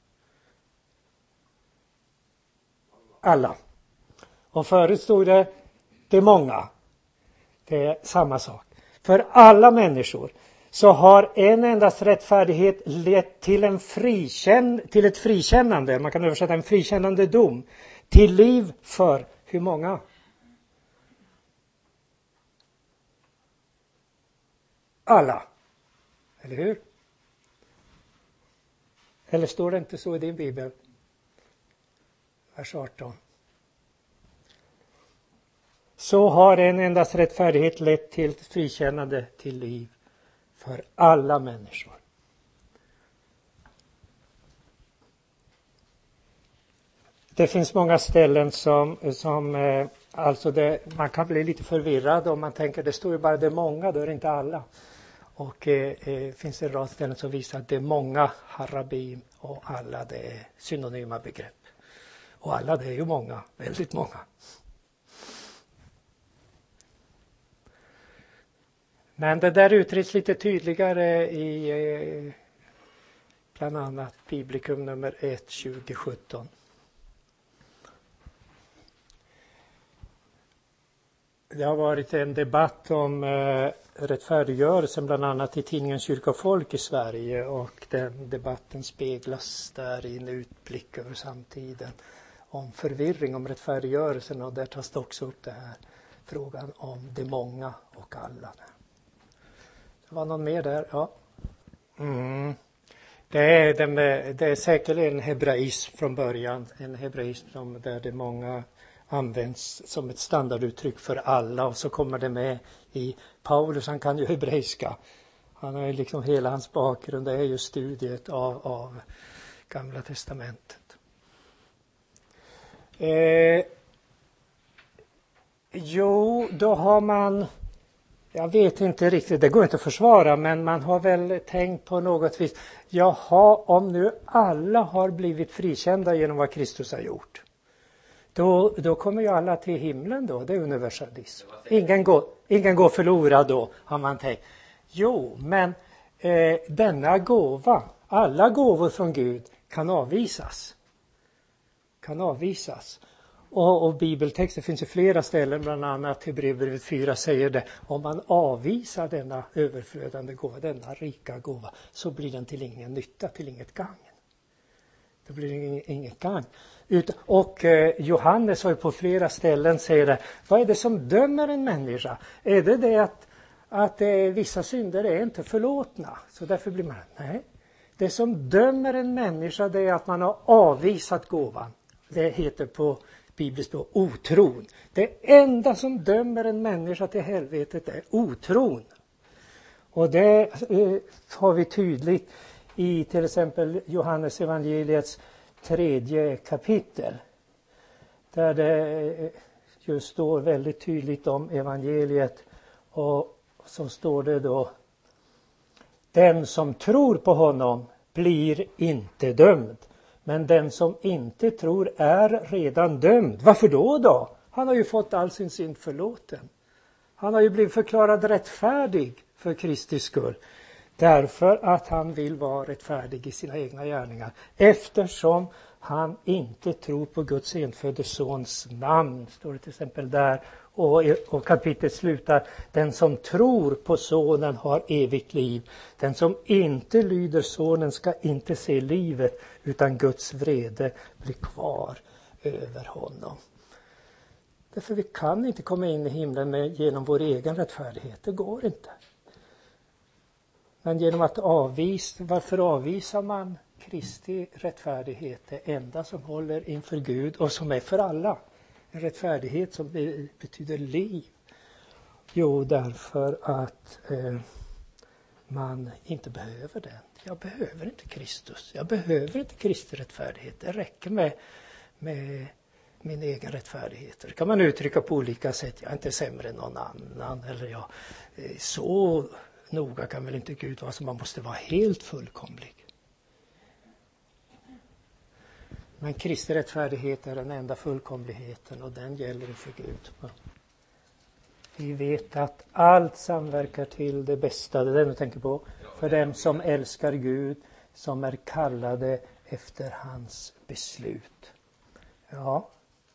S1: Alla. Och förut stod det det många. Det är samma sak. För alla människor så har en endas rättfärdighet lett till, en frikänn, till ett frikännande. Man kan översätta en frikännande dom. Till liv för hur många? Alla. Eller hur? Eller står det inte så i din bibel? Vers arton. Så har en endas rättfärdighet lett till frikännande till liv för alla människor. Det finns många ställen som, som eh, alltså det, man kan bli lite förvirrad om man tänker det står ju bara det många, då är det inte alla. Och eh, eh, finns det en rad ställen som visar att det är många, harabim och alla, det är synonyma begrepp. Och alla, det är ju många, väldigt många. Men det där uttrycks lite tydligare i eh, bland annat Biblikum nummer ett tjugo sjutton. Det har varit en debatt om eh, rättfärdiggörelsen bland annat i tidningen Kyrka och folk i Sverige, och den debatten speglas där i en utblick över samtiden om förvirring om rättfärdiggörelsen, och där tas det också upp det här frågan om det många och alla. Det var någon mer där? Ja. Mm. Det är, den, det är säkert en hebraism från början. En hebraism som där det många används som ett standarduttryck för alla. Och så kommer det med i Paulus, han kan ju hebreiska. Han har ju liksom hela hans bakgrund, det är ju studiet av, av Gamla testamentet. Eh, jo, då har man... Jag vet inte riktigt, det går inte att försvara, men man har väl tänkt på något vis. Jaha, om nu alla har blivit frikända genom vad Kristus har gjort. Då, då kommer ju alla till himlen då, det är universalism. Ingen går, ingen går förlorad då, har man tänkt. Jo, men eh, denna gåva, alla gåvor från Gud kan avvisas. Kan avvisas. Och, och bibeltexter finns i flera ställen, bland annat Hebreerbrevet fyra säger det. Om man avvisar denna överflödande gåva, denna rika gåva, så blir den till ingen nytta, till inget gagn. Det blir inget gagn. Och eh, Johannes har ju på flera ställen säger det. Vad är det som dömer en människa? Är det det att, att eh, vissa synder är inte förlåtna? Så därför blir man, nej. Det som dömer en människa det är att man har avvisat gåvan. Det heter på bibliskt språk otron. Det enda som dömer en människa till helvetet är otron. Och det eh, har vi tydligt i till exempel Johannes evangeliets tredje kapitel. Där det just står väldigt tydligt om evangeliet. Och så står det då: den som tror på honom blir inte dömd. Men den som inte tror är redan dömd. Varför då då? Han har ju fått all sin synd förlåten. Han har ju blivit förklarad rättfärdig för Kristi skull. Därför att han vill vara rättfärdig i sina egna gärningar. Eftersom han inte tror på Guds enfödde sons namn. Står det till exempel där. Och, och kapitlet slutar: den som tror på sonen har evigt liv. Den som inte lyder sonen ska inte se livet, utan Guds vrede blir kvar över honom. Därför vi kan inte komma in i himlen med, genom vår egen rättfärdighet. Det går inte. Men genom att avvisa, varför avvisar man Kristi rättfärdighet? Det enda som håller inför Gud och som är för alla. En rättfärdighet som betyder liv. Jo, därför att eh, man inte behöver den. Jag behöver inte Kristus. Jag behöver inte Kristi rättfärdighet. Det räcker med, med min egen rättfärdighet. Det kan man uttrycka på olika sätt. Jag är inte sämre än någon annan. Eller jag, eh, så noga kan väl inte Gud vara, så man måste vara helt fullkomlig. Men Kristi rättfärdighet är den enda fullkomligheten, och den gäller för Gud. Vi vet att allt samverkar till det bästa, det är det jag tänker på, för dem som älskar Gud, som är kallade efter hans beslut. Ja,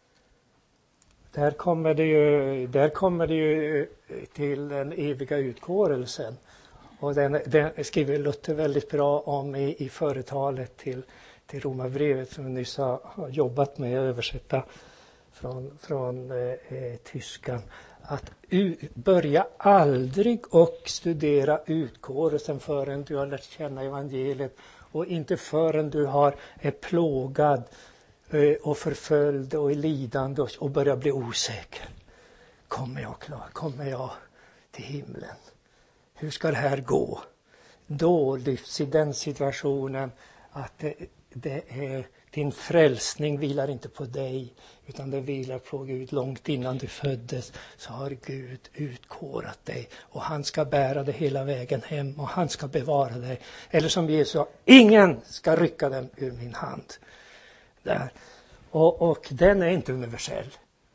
S1: där kommer det ju, där kommer det ju till den eviga utkårelsen. Och den, den skriver Luther väldigt bra om i, i företalet till till Romarbrevet som vi nyss har, har jobbat med att översätta från, från eh, tyskan. Att u, börja aldrig och studera utkårelsen förrän du har lärt känna evangeliet, och inte förrän du har är plågad eh, och förföljd och är lidande och, och börjar bli osäker. Kommer jag klar? Kommer jag till himlen? Hur ska det här gå? Då lyfts i den situationen att det, det är, din frälsning vilar inte på dig, utan det vilar på Gud. Långt innan du föddes så har Gud utkårat dig, och han ska bära dig hela vägen hem, och han ska bevara dig. Eller som Jesus sa: ingen ska rycka dem ur min hand. Där. Och, och den är inte universell.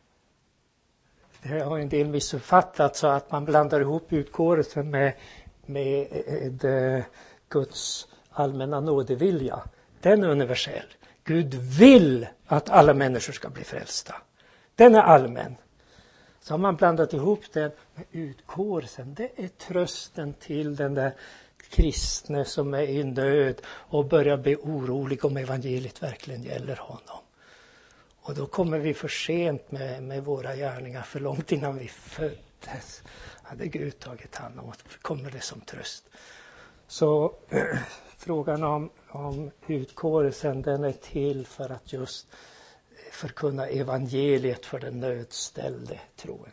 S1: Det har en del missuppfattat, så att man blandar ihop utkårelsen med, med, med Guds allmänna nådevilja. Den är universell. Gud vill att alla människor ska bli frälsta. Den är allmän. Så har man blandat ihop den med utkårelsen. Det är trösten till den där kristne som är i nöd och börjar bli orolig om evangeliet verkligen gäller honom. Och då kommer vi för sent med, med våra gärningar, för långt innan vi föddes hade Gud tagit hand om oss. Kommer det som tröst. Så äh, frågan om, om utkårelsen, den är till för att just förkunna evangeliet för den nödställde troende.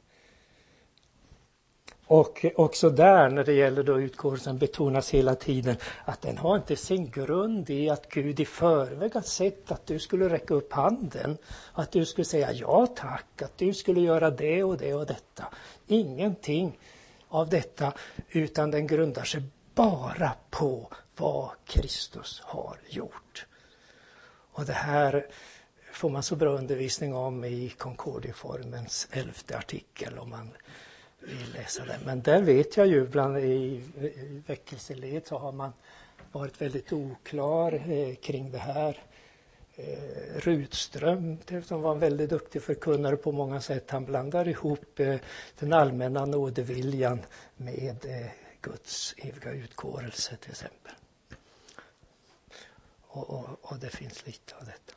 S1: Och också där, när det gäller då utkårelsen, betonas hela tiden att den har inte sin grund i att Gud i förväg har sett att du skulle räcka upp handen, att du skulle säga ja tack, att du skulle göra det och det och detta. Ingenting av detta, utan den grundar sig bara på vad Kristus har gjort. Och det här får man så bra undervisning om i Concordieformens elfte artikel, om man vill läsa den. Men där vet jag ju, bland i väckelseled så har man varit väldigt oklar eh, kring det här. Eh, Rutström, som var en väldigt duktig förkunnare på många sätt, han blandar ihop eh, den allmänna nådeviljan med eh, Guds eviga utkårelse till exempel. Och, och, och det finns lite av detta.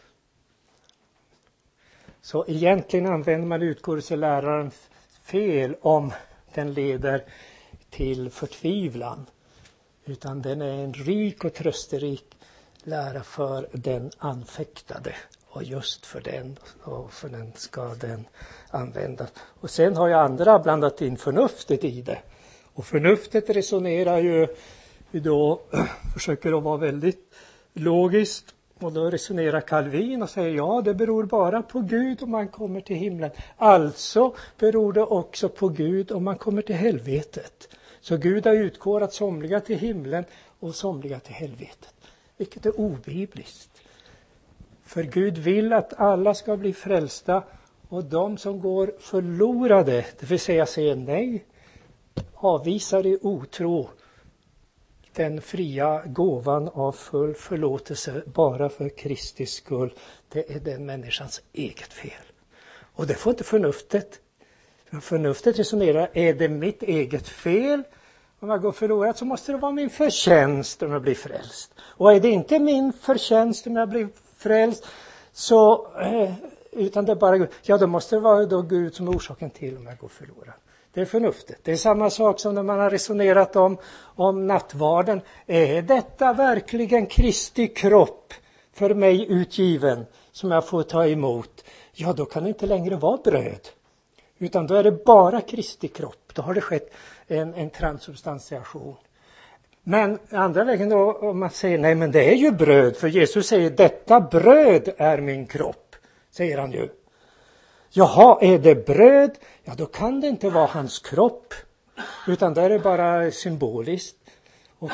S1: Så egentligen använder man utgåelseläraren fel om den leder till förtvivlan. Utan den är en rik och trösterik lära för den anfäktade. Och just för den och för den ska den användas. Och sen har ju andra blandat in förnuftet i det. Och förnuftet resonerar ju då, försöker att vara väldigt logiskt. Och då resonerar Calvin och säger ja, det beror bara på Gud om man kommer till himlen. Alltså beror det också på Gud om man kommer till helvetet. Så Gud har utgårat somliga till himlen och somliga till helvetet. Vilket är obibliskt. För Gud vill att alla ska bli frälsta och de som går förlorade, det vill säga säger nej, avvisar i otro den fria gåvan av full förlåtelse bara för Kristi skull. Det är den människans eget fel. Och det får inte förnuftet. Förnuftet resonerar, är det mitt eget fel? Om jag går förlorad så måste det vara min förtjänst om jag blir frälst. Och är det inte min förtjänst om jag blir frälst, så, eh, utan det är bara Gud, ja då måste det vara då Gud som är orsaken till om jag går förlorad. Det är förnuftet. Det är samma sak som när man har resonerat om, om nattvarden. Är detta verkligen Kristi kropp för mig utgiven som jag får ta emot? Ja, då kan det inte längre vara bröd. Utan då är det bara Kristi kropp. Då har det skett en, en transubstantiation. Men andra vägen då, om man säger nej men det är ju bröd. För Jesus säger detta bröd är min kropp. Säger han ju. Jaha, är det bröd? Ja, då kan det inte vara hans kropp. Utan där är det bara symboliskt. Och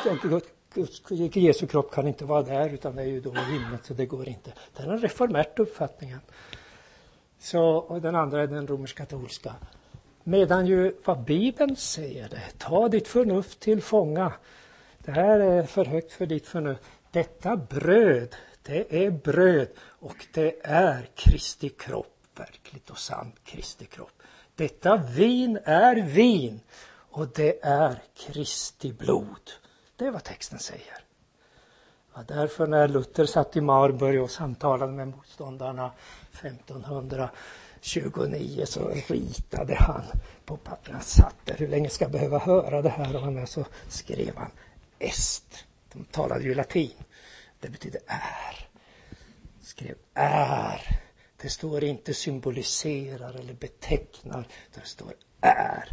S1: Jesu kropp kan inte vara där, utan det är ju då i himlen, så det går inte. Det är en reformärt uppfattningen. Så, och den andra är den romersk-katolska. Medan ju vad Bibeln säger det, ta ditt förnuft till fånga. Det här är för högt för ditt förnuft. Detta bröd, det är bröd och det är Kristi kropp. Verkligt och sant Kristi kropp. Detta vin är vin och det är Kristi blod. Det är vad texten säger. Ja, därför när Luther satt i Marburg och samtalade med motståndarna femtonhundratjugonio så ritade han på papper. Han satt där, hur länge ska jag behöva höra det här? Och så skrev han est. De talade ju latin. Det betyder är. Skrev är. Det står inte symboliserar eller betecknar. Det står är.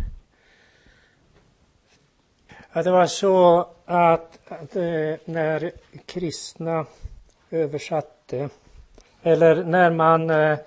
S1: Ja, det var så att, att eh, när kristna översatte, eller när man eh,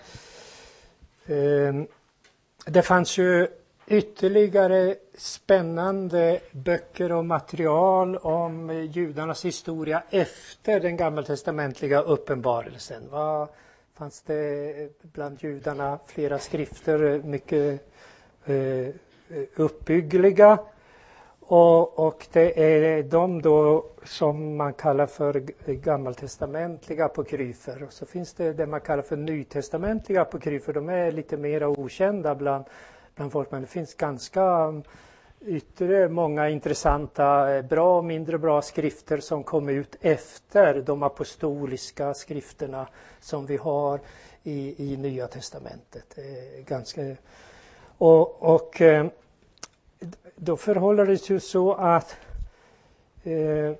S1: eh, det fanns ju ytterligare spännande böcker och material om judarnas historia efter den gammaltestamentliga uppenbarelsen. Vad fanns det bland judarna flera skrifter, mycket eh, uppbyggliga. Och, och det är de då som man kallar för gammaltestamentliga apokryfer. Och så finns det det man kallar för nytestamentliga apokryfer. De är lite mer okända bland, bland folk. Men det finns ganska ytterligare många intressanta, bra och mindre bra skrifter som kom ut efter de apostoliska skrifterna som vi har i, i Nya testamentet. Ganska, och... och då förhåller det sig så att eh,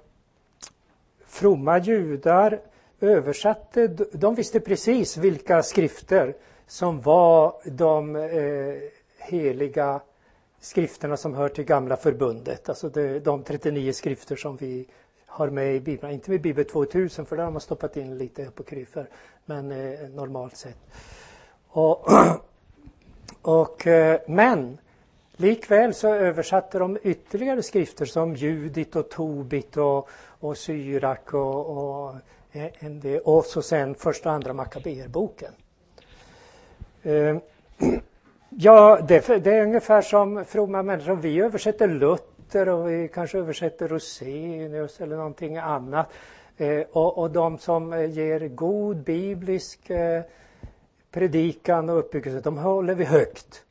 S1: fromma judar översatte, de visste precis vilka skrifter som var de eh, heliga skrifterna som hör till gamla förbundet. Alltså det, de trettionio skrifter som vi har med i Bibeln. Inte med Bibel tvåtusen, för där har man stoppat in lite apokryfer, men eh, normalt sett. Och, och, eh, men likväl så översatte de ytterligare skrifter som Judit och Tobit och, och Syrak och, och, en del, och så sen första och andra Makabeerboken. Eh, ja, det, det är ungefär som fromma människor. Vi översätter Luther och vi kanske översätter Rosenius eller någonting annat. Eh, och, och de som ger god biblisk eh, predikan och uppbyggelse, de håller vi högt.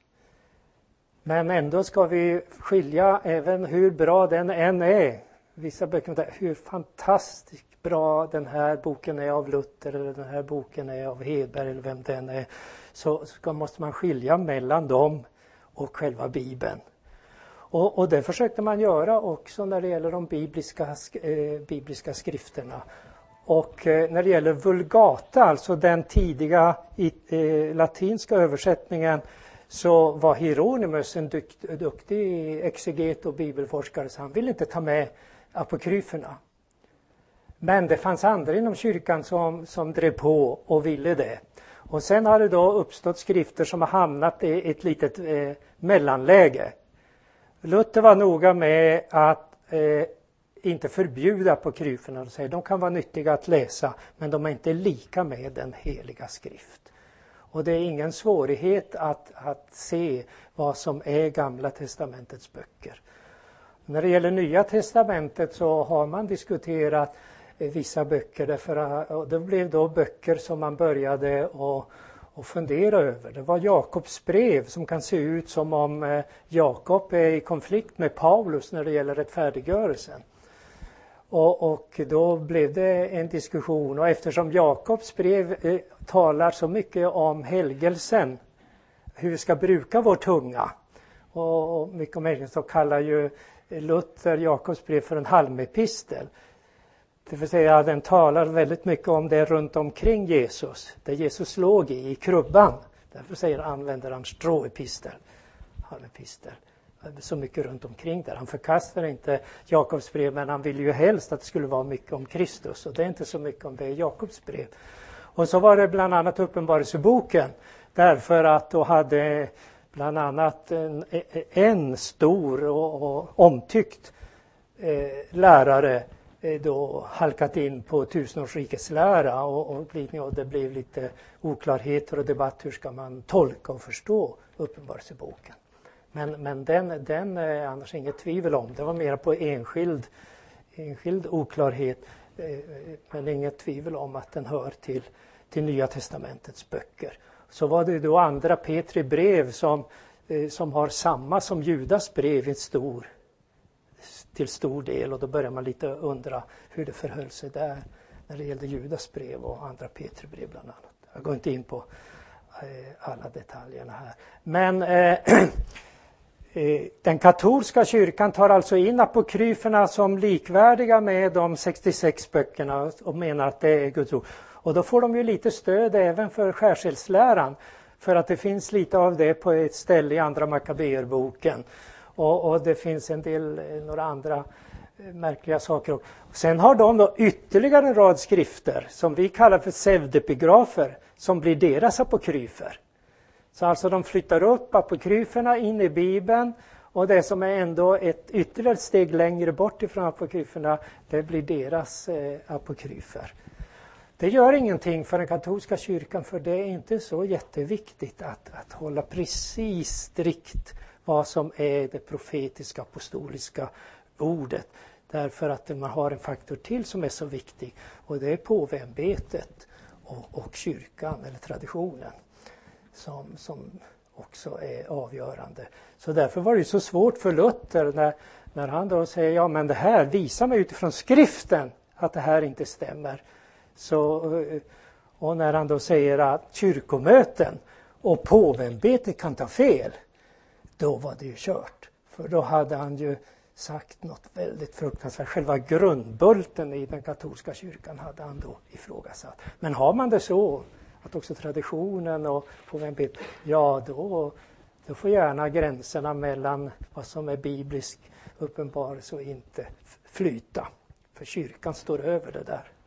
S1: Men ändå ska vi skilja, även hur bra den än är, vissa böcker, hur fantastiskt bra, den här boken är av Luther eller den här boken är av Hedberg eller vem den är, så ska, måste man skilja mellan dem och själva Bibeln. Och, och det försökte man göra också när det gäller de bibliska, eh, bibliska skrifterna. Och eh, när det gäller Vulgata, alltså den tidiga eh, latinska översättningen, så var Hieronymus en dukt, duktig exeget och bibelforskare, så han ville inte ta med apokryferna. Men det fanns andra inom kyrkan som, som drev på och ville det. Och sen har det då uppstått skrifter som har hamnat i ett litet eh, mellanläge. Luther var noga med att eh, inte förbjuda apokryferna. Och säger, de kan vara nyttiga att läsa, men de är inte lika med den heliga skrift. Och det är ingen svårighet att, att se vad som är Gamla testamentets böcker. När det gäller Nya testamentet så har man diskuterat eh, vissa böcker. Därför, och det blev då böcker som man började att och fundera över. Det var Jakobs brev som kan se ut som om eh, Jakob är i konflikt med Paulus när det gäller rättfärdiggörelsen. Och, och då blev det en diskussion, och eftersom Jakobs brev eh, talar så mycket om helgelsen, hur vi ska bruka vår tunga, och, och mycket om helgelsen, så kallar ju Luther Jakobs brev för en halmepistel. Det vill säga den talar väldigt mycket om det runt omkring Jesus, där Jesus låg i, i krubban. Därför säger, använder han stråepistel, halmepistel. Så mycket runt omkring där. Han förkastar inte Jakobs brev, men han vill ju helst att det skulle vara mycket om Kristus. Och det är inte så mycket om det i Jakobs brev. Och så var det bland annat Uppenbarelseboken. Därför att då hade bland annat en, en stor och, och omtyckt eh, lärare eh, då halkat in på tusenårsrikets lära. Och, och, och det blev lite oklarheter och debatt. Hur ska man tolka och förstå Uppenbarelseboken? Men, men den, den är annars inget tvivel om. Det var mer på enskild, enskild oklarhet. Eh, men inget tvivel om att den hör till, till Nya testamentets böcker. Så var det då andra Petri brev som, eh, som har samma som Judas brev i stor, till stor del. Och då börjar man lite undra hur det förhöll sig där när det gällde Judas brev och andra Petri brev bland annat. Jag går inte in på eh, alla detaljerna här. Men... Eh, Den katolska kyrkan tar alltså in apokryferna som likvärdiga med de sextiosex böckerna och menar att det är Guds ord. Och då får de ju lite stöd även för skärselsläran, för att det finns lite av det på ett ställe i andra Makabeerboken. Och, och det finns en del, några andra märkliga saker. Och sen har de då ytterligare en rad skrifter som vi kallar för pseudepigrafer, som blir deras apokryfer. Så alltså de flyttar upp apokryferna in i Bibeln, och det som är ändå ett ytterligare steg längre bort ifrån apokryferna, det blir deras eh, apokryfer. Det gör ingenting för den katolska kyrkan, för det är inte så jätteviktigt att, att hålla precis strikt vad som är det profetiska apostoliska ordet. Därför att man har en faktor till som är så viktig, och det är påveämbetet och, och kyrkan eller traditionen. Som, som också är avgörande. Så därför var det så svårt för Luther när, när han då säger, ja men det här visar mig utifrån skriften att det här inte stämmer. Så, och när han då säger att kyrkomöten och påveämbetet kan ta fel, då var det ju kört. För då hade han ju sagt något väldigt fruktansvärt. Själva grundbulten i den katolska kyrkan hade han då ifrågasatt. Men har man det så, att också traditionen och påveämbetet, ja då, då får gärna gränserna mellan vad som är biblisk uppenbarelse och inte flyta. För kyrkan står över det där.